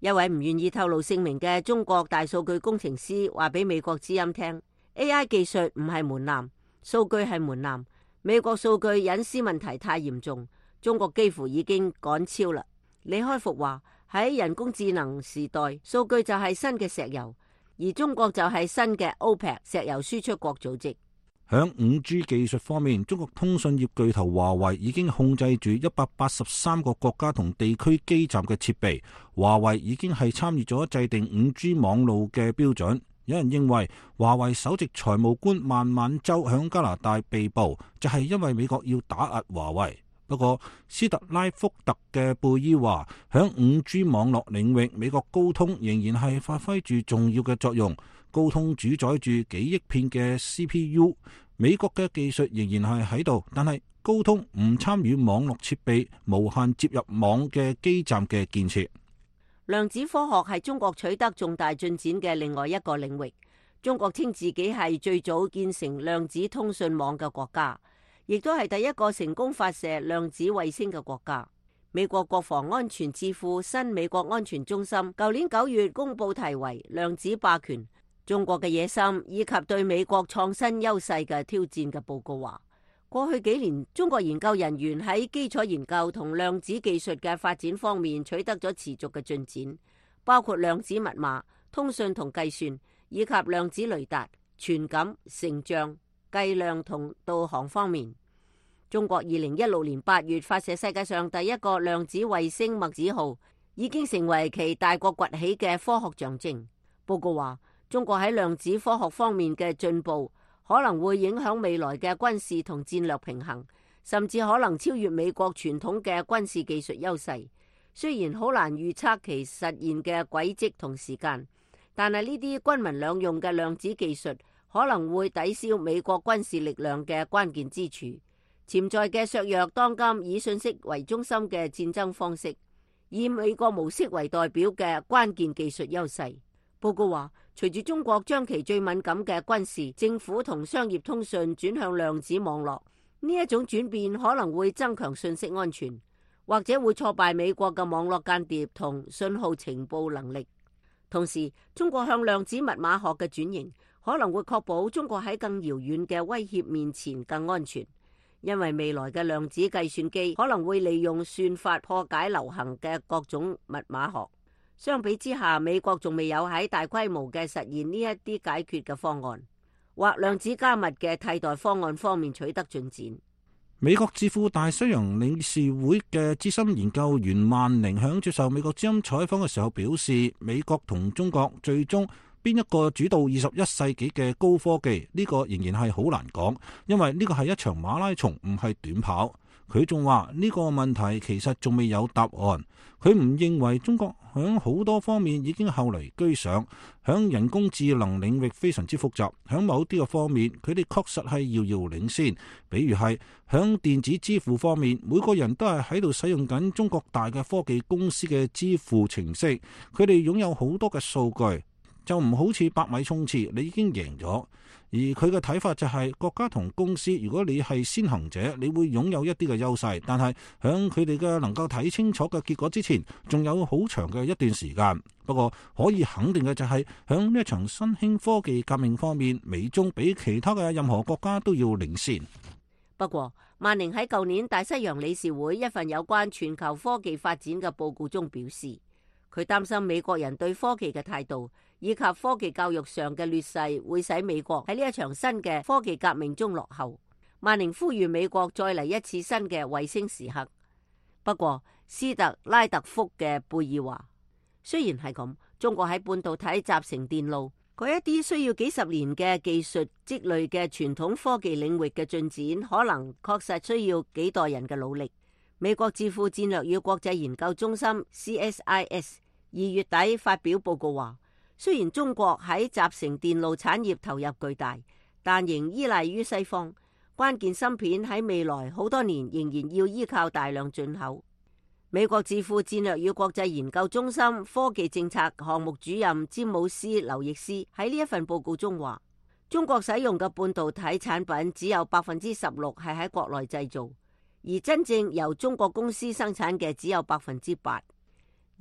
Speaker 9: 一位唔願意透露姓名嘅中國大數據工程師話俾美國之音聽 A I 技術唔係門檻，數據係門檻。美國數據隱私問題太嚴重，中國幾乎已經趕超啦。李開復話喺人工智能時代，數據就係新嘅石油，而中國就係新嘅 OPEC 石油輸出國組織。
Speaker 6: 響五 G 技術方面，中國通訊業巨頭華為已經控制住一百八十三個國家同地區基站嘅設備。華為已經係參與咗制定五 G 網路嘅標準。有人認為華為首席財務官孟晚舟響加拿大被捕，就係因為美國要打壓華為。不過斯特拉福特嘅貝爾話，響五 G 網絡領域，美國高通仍然係發揮住重要嘅作用。高通主宰住幾億片嘅 C P U， 美國嘅技術仍然係喺度，但係高通唔參與網絡設備無限接入網嘅基站嘅建設。
Speaker 9: 量子科學係中國取得重大進展嘅另外一個領域。中國稱自己係最早建成量子通訊網嘅國家，亦都係第一個成功發射量子衛星嘅國家。美國國防安全智庫新美國安全中心舊年九月公布題為《量子霸權：中國嘅野心以及對美國創新優勢嘅挑戰》嘅報告話，過去幾年中國研究人員喺基礎研究同量子技術嘅發展方面取得咗持續嘅進展，包括量子密碼、通訊同計算，以及量子雷達、傳感、成像、計量同導航方面。中國二零一六年八月發射世界上第一個量子衛星墨子號，已經成為其大國崛起嘅科學象徵。報告話，中國喺量子科學方面嘅進步可能會影響未來嘅軍事同戰略平衡，甚至可能超越美國傳統嘅軍事技術優勢。雖然好難預測其實現嘅軌跡同時間，但係呢啲軍民兩用嘅量子技術可能會抵消美國軍事力量嘅關鍵之處，潛在嘅削弱當今以信息為中心嘅戰爭方式，以美國模式為代表嘅關鍵技術優勢。報告話，隨住中國將其最敏感嘅軍事、政府同商業通訊轉向量子網絡，呢一種轉變可能會增強信息安全，或者會挫敗美國嘅網絡間諜同信號情報能力。同時，中國向量子密碼學嘅轉型可能會確保中國喺更遙遠嘅威脅面前更安全，因為未來嘅量子計算機可能會利用算法破解流行嘅各種密碼學。相比之下，美國仲未有喺大規模嘅實現呢一啲解決嘅方案，或量子加密嘅替代方案方面取得進展。
Speaker 6: 美國智庫大西洋理事會嘅資深研究員萬寧響接受美國之音採訪嘅時候表示，美國同中國最終邊一個主導二十一世紀嘅高科技，呢個仍然係好難講，因為呢個係一場馬拉松，唔係短跑。佢仲話呢個問題其實仲未有答案。佢唔認為中國響好多方面已經後嚟居上，響人工智能領域非常之複雜，響某啲嘅方面佢哋確實係遙遙領先。比如係響電子支付方面，每個人都係喺度使用緊中國大嘅科技公司嘅支付程式，佢哋擁有好多嘅數據，就唔好似百米衝刺，你已經贏咗。而佢嘅睇法就係，國家同公司，如果你係先行者，你會擁有一啲嘅優勢，但係響佢哋嘅能夠睇清楚嘅結果之前，仲有好長嘅一段時間。不過可以肯定嘅就係，響呢一場新興科技革命方面，美中比其他嘅任何國家都要領先。
Speaker 9: 不過，萬寧喺舊年大西洋理事會一份有關全球科技發展嘅報告中表示，佢擔心美國人對科技嘅態度以及科技教育上嘅劣勢會使美國喺呢一場新嘅科技革命中落後。萬寧呼籲美國再嚟一次新嘅衛星時刻。不過，斯特拉特福嘅貝爾話，雖然係咁，中國喺半導體集成電路嗰一啲需要幾十年嘅技術積累嘅傳統科技領域嘅進展，可能確實需要幾代人嘅努力。美國智庫戰略與國際研究中心 C S I S 二月底發表報告話，雖然中國喺集成電路產業投入巨大，但仍依賴於西方，關鍵芯片喺未來好多年仍然要依靠大量進口。美國智庫戰略與國際研究中心科技政策項目主任詹姆斯劉易斯喺呢一份報告中話，中國使用嘅半導體產品只有百分之十六係喺國內製造，而真正由中國公司生產嘅只有百分之八。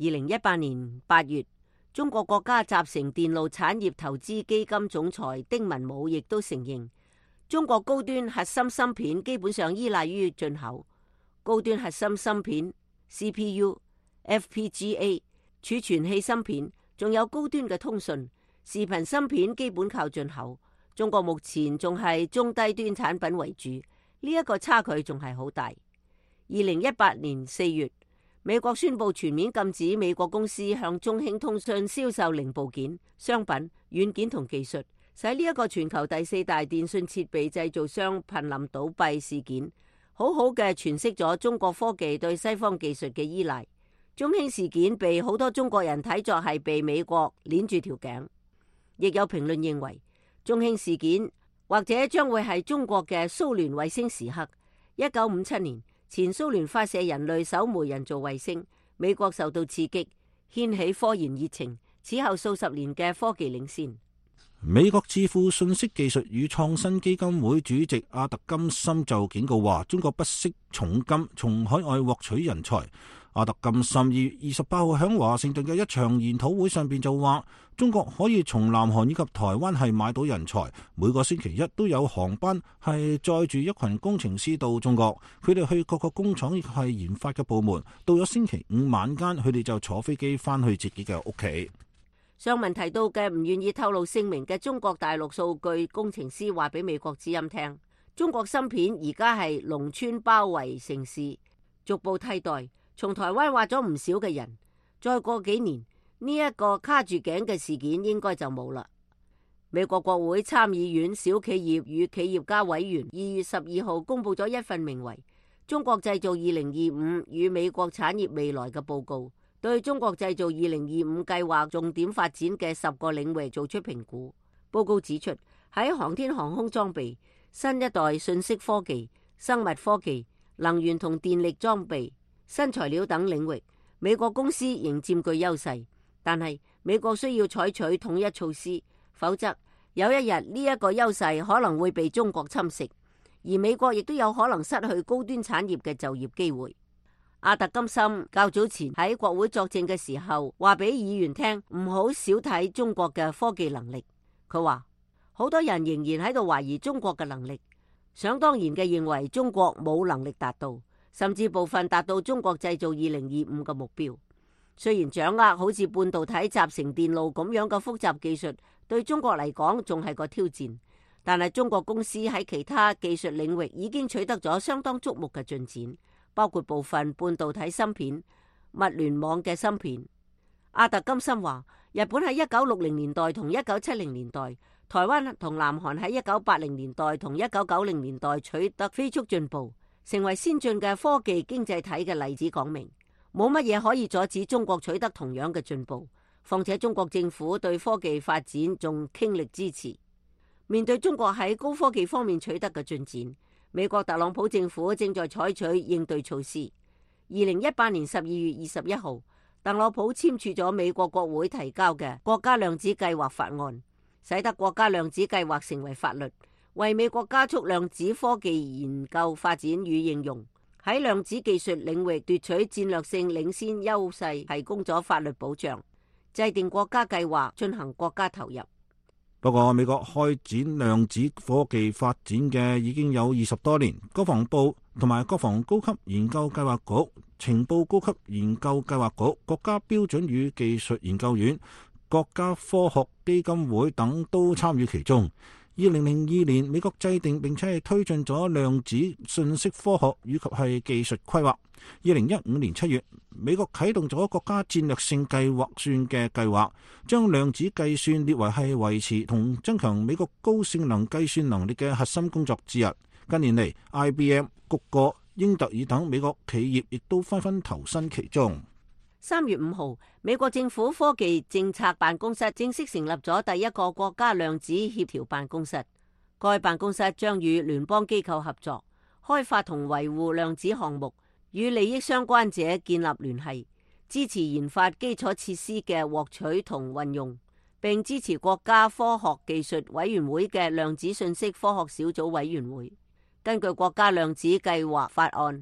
Speaker 9: 二零一八年八月，中國國家集成電路產業投資基金總裁丁文武亦都承認，中國高端核心芯片基本上依賴於進口。高端核心芯片 C P U、F P G A、儲存器芯片，仲有高端嘅通訊、視頻芯片基本靠進口。中國目前仲係中低端產品為主，呢一個差距仲係好大。二零一八年四月，美國宣布全面禁止美國公司向中興通訊銷售零部件、商品、軟件同技術，使呢一個全球第四大電信設備製造商瀕臨倒閉事件，好好嘅詮釋咗中國科技對西方技術嘅依賴。中興事件被好多中國人睇作係被美國鏈住條頸，亦有評論認為中興事件或者將會係中國嘅蘇聯衛星時刻。一九五七年，前蘇聯發射人類首枚人造衛星，美國受到刺激，掀起科研熱情，此後數十年嘅科技領先。
Speaker 6: 美國智庫信息技術與創新基金會主席阿特金森就警告話，中國不惜重金從海外獲取人才。阿特金森二月二十八號喺華盛頓嘅一場研討會上邊就話，中國可以從南韓以及台灣係買到人才，每個星期一都有航班係載住一群工程師到中國，佢哋去各個工廠亦係研發嘅部門，到咗星期五晚間，佢哋就坐飛機翻去自己嘅屋企。
Speaker 9: 上文提到嘅唔願意透露姓名嘅中國大陸數據工程師話俾美國之音聽，中國芯片而家係農村包圍城市，逐步替代。從台灣挖咗唔少嘅人，再過幾年呢一個卡住頸嘅事件應該就冇啦。美國國會參議院小企業與企業家委員二月十二號公布咗一份名為《中國製造二零二五與美國產業未來》嘅報告，對中國製造二零二五計劃重點發展嘅十個領域做出評估。報告指出，喺航天航空裝備、新一代信息科技、生物科技、能源同電力裝備、新材料等領域，美國公司仍佔據優勢，但係美國需要採取統一措施，否則有一日呢一個優勢可能會被中國侵蝕，而美國亦都有可能失去高端產業嘅就業機會。阿特金森較早前喺國會作證嘅時候，話俾議員聽唔好小睇中國嘅科技能力。佢話好多人仍然喺度懷疑中國嘅能力，想當然嘅認為中國冇能力達到，甚至部分達到中國製造二零二五嘅目標。雖然掌握好似半導體集成電路咁樣嘅複雜技術對中國嚟講仲係個挑戰，但係中國公司喺其他技術領域已經取得咗相當矚目嘅進展，包括部分半導體芯片、物聯網嘅芯片。阿特金森話，日本喺一九六零年代同一九七零年代，台灣同南韓喺一九八零年代同一九九零年代取得飛速進步，成為先進嘅科技經濟體嘅例子，講明冇乜嘢可以阻止中國取得同樣嘅進步。況且中國政府對科技發展仲傾力支持。面對中國喺高科技方面取得嘅進展，美國特朗普政府正在採取應對措施。二零一八年十二月二十一號，特朗普簽署咗美國國會提交嘅國家量子計劃法案，使得國家量子計劃成為法律，為美國加速量子科技研究發展與應用，喺量子技術領域奪取戰略性領先優勢提供咗法律保障，制定國家計劃進行國家投入。
Speaker 6: 不過美國開展量子科技發展嘅已經有二十多年，國防部同埋國防高級研究計劃局、情報高級研究計劃局、國家標準與技術研究院、國家科學基金會等都參與其中。二零零二年，美國制定並且係推進咗量子信息科學以及係技術規劃。二零一五年七月，美國啟動咗國家戰略性計劃算嘅計劃，將量子計算列為係維持同增強美國高性能計算能力嘅核心工作之一。近年嚟 ，I B M、谷歌、英特爾等美國企業亦都紛紛投身其中。
Speaker 9: 三月五號，美國政府科技政策辦公室正式成立咗第一個國家量子協調辦公室。該辦公室將與聯邦機構合作，開發同維護量子項目，與利益相關者建立聯繫，支持研發基礎設施嘅獲取同運用，並支持國家科學技術委員會嘅量子信息科學小組委員會。根據國家量子計劃法案，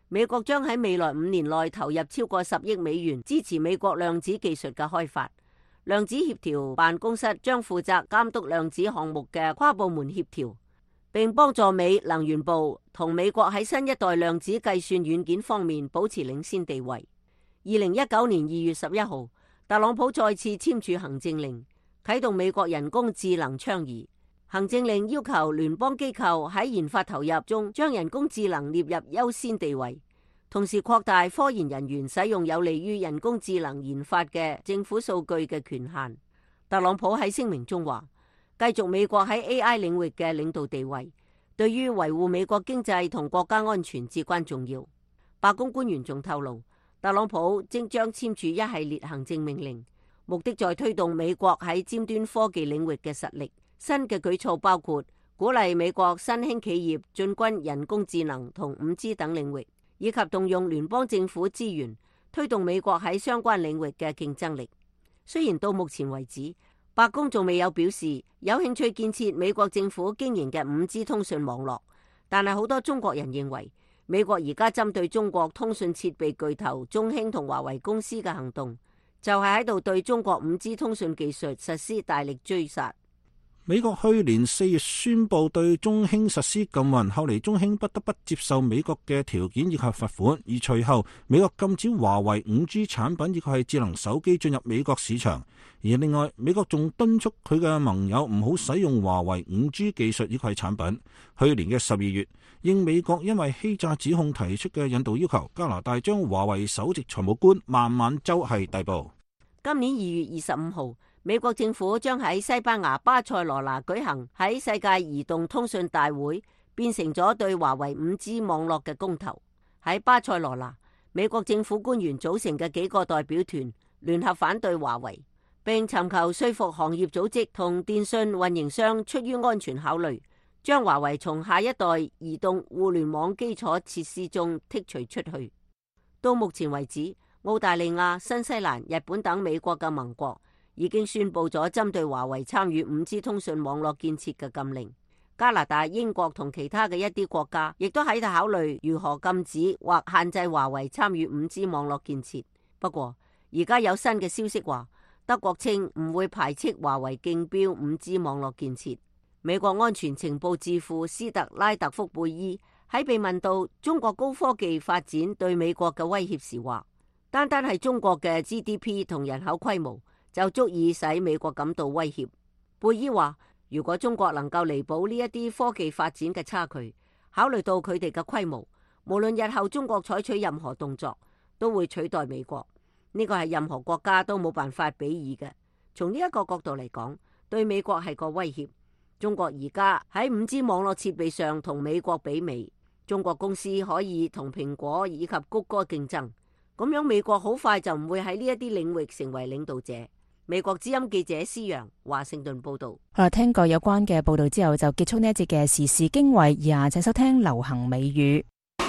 Speaker 9: 美國將喺未來五年內投入超過十億美元支持美國量子技術嘅開發。量子協調辦公室將負責監督量子項目嘅跨部門協調，並幫助美能源部同美國喺新一代量子計算軟件方面保持領先地位。二零一九年二月十一號，特朗普再次簽署行政令，啟動美國人工智能倡議。行政令要求聯邦機構喺研發投入中將人工智能列入優先地位，同時擴大科研人員使用有利於人工智能研發嘅政府數據嘅權限。特朗普喺聲明中話，繼續美國喺 A I 領域嘅領導地位，對於維護美國經濟同國家安全至關重要。白宮官員仲透露，特朗普正將簽署一系列行政命令，目的在推動美國喺尖端科技領域嘅實力。新嘅舉措包括鼓勵美國新興企業進軍人工智能同五 G 等領域，以及動用聯邦政府資源推動美國喺相關領域嘅競爭力。雖然到目前為止，白宮仲未有表示有興趣建設美國政府經營嘅五 G 通訊網絡，但係好多中國人認為，美國而家針對中國通訊設備巨頭中興同華為公司嘅行動，就係喺度對中國五 G 通訊技術實施大力追殺。
Speaker 6: 美國去年四月宣布對中興實施禁運，後嚟中興不得不接受美國嘅條件以及罰款，而隨後美國禁止華為五 G 產品以及係智能手機進入美國市場。而另外，美國仲敦促佢嘅盟友唔好使用華為五 G 技術以及係產品。去年嘅十二月，應美國因為欺詐指控提出嘅引渡要求，加拿大將華為首席財務官孟晚舟係逮捕。
Speaker 9: 今年二月二十五號，美國政府將喺西班牙巴塞羅那舉行喺世界移動通訊大會，變成咗對華為五 G 網絡嘅公投。喺巴塞羅那，美國政府官員組成嘅幾個代表團聯合反對華為，並尋求說服行業組織同電信運營商出於安全考慮，將華為從下一代移動互聯網基礎設施中剔除出去。到目前為止，澳大利亞、新西蘭、日本等美國嘅盟國已經宣布咗針對華為參與五 G 通訊網絡建設嘅禁令。加拿大、英國同其他嘅一啲國家亦都喺度考慮如何禁止或限制華為參與五 G 網絡建設。不過，而家有新嘅消息話，德國稱唔會排斥華為競標五 G 網絡建設。美國安全情報智庫斯特拉特福貝伊喺被問到中國高科技發展對美國嘅威脅時話，單單係中國嘅 G D P 同人口規模就足以使美國感到威脅。貝伊話，如果中國能夠彌補呢一啲科技發展嘅差距，考慮到佢哋嘅規模，無論日後中國採取任何動作，都會取代美國。呢個係任何國家都冇辦法比擬嘅。從呢一個角度嚟講，對美國係個威脅。中國而家喺五 G 網絡設備上同美國媲美，中國公司可以同蘋果以及谷歌競爭，咁樣美國好快就唔會喺呢一啲領域成為領導者。美國之音記者施陽華盛頓報道。
Speaker 1: 好啦，聽過有關嘅報道之後，就結束呢一節嘅時事經緯，而下就收聽流行美語。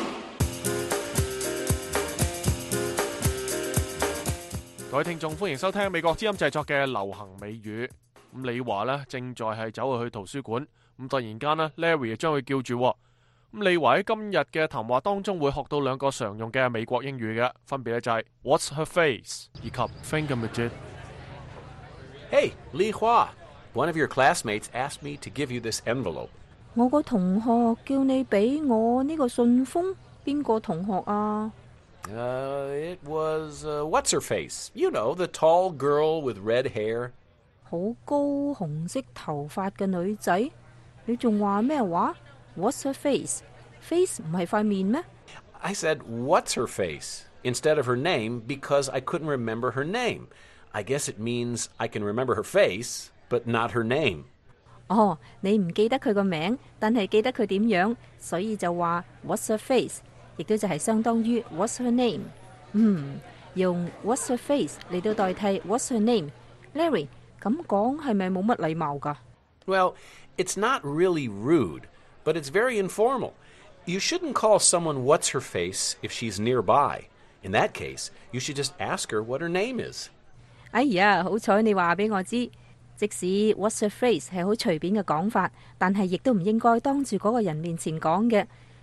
Speaker 5: 各位聽眾，歡迎收聽美國之音製作嘅流行美語。咁李華呢正在係走去去圖書館，咁突然間呢 Larry 將佢叫住。咁李華喺今日嘅談話當中會學到兩個常用嘅美國英語嘅，分別咧就係 What's her face 以及 Thingamajig。
Speaker 10: Hey, Li Hua, one of your classmates asked me to give you this envelope.
Speaker 8: 我個同學叫你俾我呢個信封，邊個同學啊
Speaker 10: ？Uh, it was, uh, what's her face? You know, the tall girl with red hair.
Speaker 8: 好高紅色頭髮嘅女仔，你仲話咩話 ？What's her face? Face 唔係塊面咩？
Speaker 10: I said, what's her face? Instead of her name, because I couldn't remember her name. I guess it means I can remember her face, but not her name.
Speaker 8: 哦，你唔記得佢個名，但係記得佢點樣，所以就話 What's her face， 亦都就係相當於 What's her name。嗯，用 What's her face 嚟到代替 What's her name。Larry， 咁講係咪冇乜禮貌㗎？
Speaker 10: Well, it's not really rude, but it's very informal. You shouldn't call someone What's her face if she's nearby. In that case, you should just ask her what her name is.
Speaker 8: 哎呀，好彩你話俾我知，即使 What's her face 係好隨便嘅講法，但係亦都唔應該當住嗰個人面前講嘅。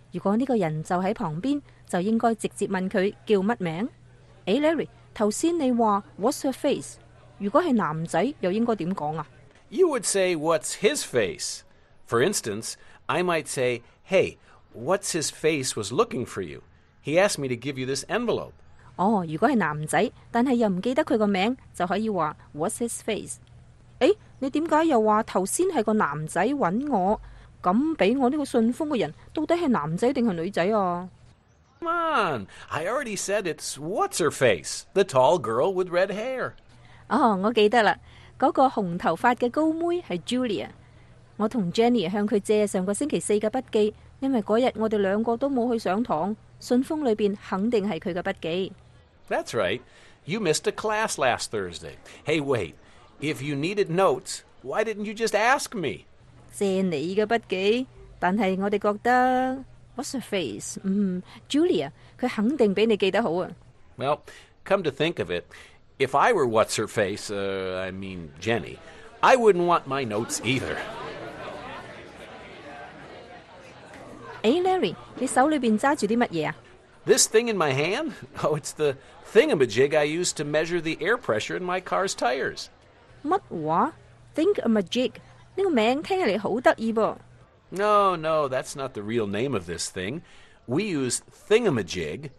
Speaker 8: 如果呢個人就喺旁邊，就應該直接問佢叫乜名。誒 Larry， 頭先你話 What's her face？ 如果係男仔，又應該點講啊？
Speaker 10: You would say, what's his face? For instance, I might say, hey, what's his face was looking for you. He asked me to give you this envelope.
Speaker 8: 哦，如果係男仔，但係又唔記得佢個名，就可以話 What's his face？ 誒，你點解又話頭先係個男仔揾我？咁俾我呢個信封嘅人，到底係男仔定係女仔啊？
Speaker 10: Come on, I already said it's what's her face, the tall girl with red hair.
Speaker 8: 哦，我記得啦，嗰個紅頭髮嘅高妹係 Julia。我同 Jenny 向佢借上個星期四嘅筆記，因為嗰日我哋兩個都冇去上堂，信封裏邊肯定係佢嘅筆記。
Speaker 10: That's right. You missed a class last Thursday. Hey, wait. If you needed notes, why didn't you just ask me?
Speaker 8: 借你嘅筆記，但係我哋覺得 What's her face？ 嗯 ，Julia， 佢肯定比你記得好啊。
Speaker 10: Well, come to think of it, if I were what's her face, uh, I mean Jenny, I wouldn't want my notes either.
Speaker 8: 誒 Larry， 你手裏邊揸住啲乜嘢啊？
Speaker 10: This thing in my hand? Oh, it's the thingamajig I use to measure the air pressure in my car's tires.
Speaker 8: 乜話 ？Think-a-majig 呢個名聽起嚟好得意噃。
Speaker 10: No, no, that's not the real name of this thing. We use thingamajig,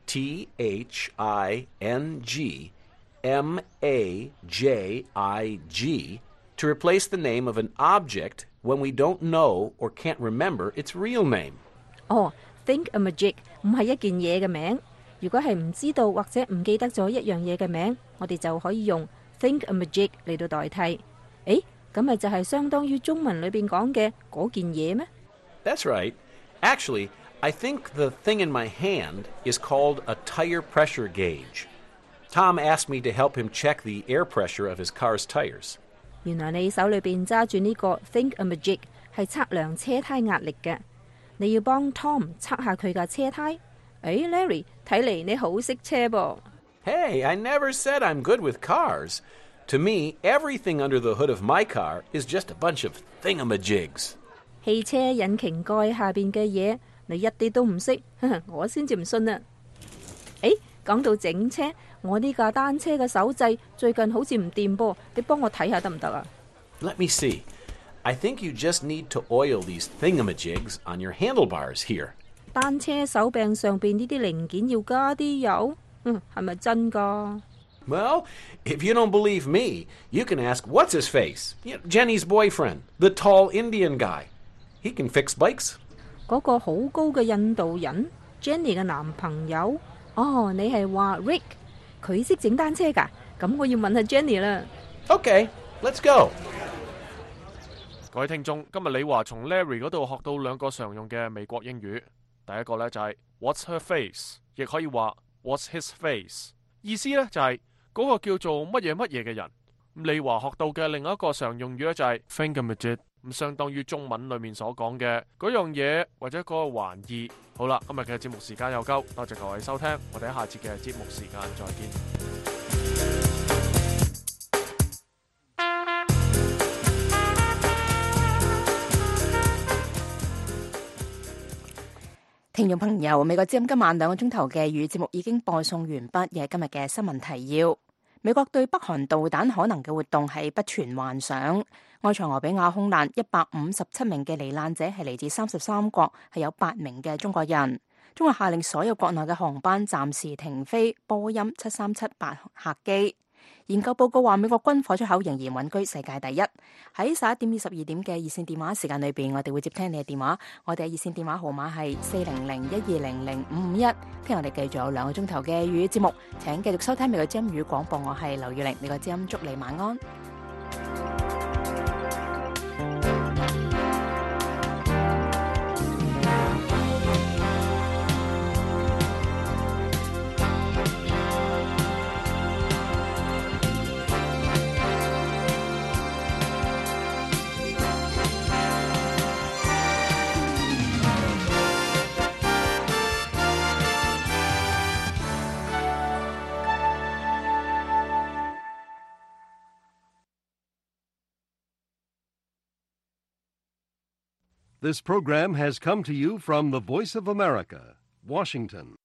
Speaker 10: T H I N G M A J I G, to replace the name of an object when we don't know or can't remember its real name.
Speaker 8: 哦 ，think-a-majig 唔係一件嘢嘅名。如果係唔知道或者唔記得咗一樣嘢嘅名，我哋就可以用 think-a-majig 嚟到代替。誒，咁咪就係相當於中文裏邊講嘅嗰件嘢咩？
Speaker 10: That's right. Actually, I think the thing in my hand is called a tire pressure gauge. Tom asked me to help him check the air pressure of his car's tires.
Speaker 8: 原來你手裏邊揸住呢個 think-a-majig 係測量車胎壓力嘅。你要幫 Tom 測下佢架車胎。誒 Larry， 睇嚟你好識車噃。
Speaker 10: Hey, I never said I'm good with cars. To me, everything under the hood of my car is just a bunch of thingamajigs.
Speaker 8: 汽車引擎蓋下邊嘅嘢，你一啲都唔識，我先至唔信啊！誒，講到整車，我呢架單車嘅手掣最近好似唔掂噃，你幫我睇下得唔得啊？
Speaker 10: Let me see. I think you just need to oil these thingamajigs on your handlebars here.
Speaker 8: 單車手柄上邊呢啲零件要加啲油，嗯，係咪真㗎？
Speaker 10: Well, if you don't believe me, you can ask what's his face, you know, Jenny's boyfriend, the tall Indian guy. He can fix bikes.
Speaker 8: 嗰個好高嘅印度人 Jenny 嘅男朋友，哦，你係話 Rick， 佢識整單車㗎？咁我要問下 Jenny 啦。
Speaker 10: Okay, let's go.
Speaker 5: 各位聽眾，今日李華從 Larry 嗰度學到兩個常用嘅美國英語。第一個呢就係 What's her face， 亦可以話 What's his face， 意思呢就係嗰個叫做乜嘢乜嘢嘅人。李華學到嘅另一個常用語呢就係 thingamajig， 咁相當於中文裏面所講嘅嗰樣嘢或者嗰個玩意。好啦，今日嘅節目時間又夠，多謝各位收聽，我哋喺下次嘅節目時間再見。
Speaker 1: 聽眾朋友，美國之音今晚兩個鐘頭嘅語節目已經播送完畢，亦係今日嘅新聞提要。美國對北韓導彈可能嘅活動係不全幻想。埃塞俄比亞空難一百五十七名嘅罹難者係嚟自三十三國，係有八名嘅中國人。中國下令所有國內嘅航班暫時停飛波音七三七八客機。研究報告話，美國軍火出口仍然穩居世界第一。喺十一點至十二點嘅熱線電話時間裏邊，我哋會接聽你嘅電話。我哋嘅熱線電話號碼係四零零一二零零五五一。聽我哋繼續有兩個鐘頭嘅粵語節目，請繼續收聽美國之音語廣播。我係劉月玲，美國之音祝你晚安。
Speaker 11: This program has come to you from the Voice of America, Washington.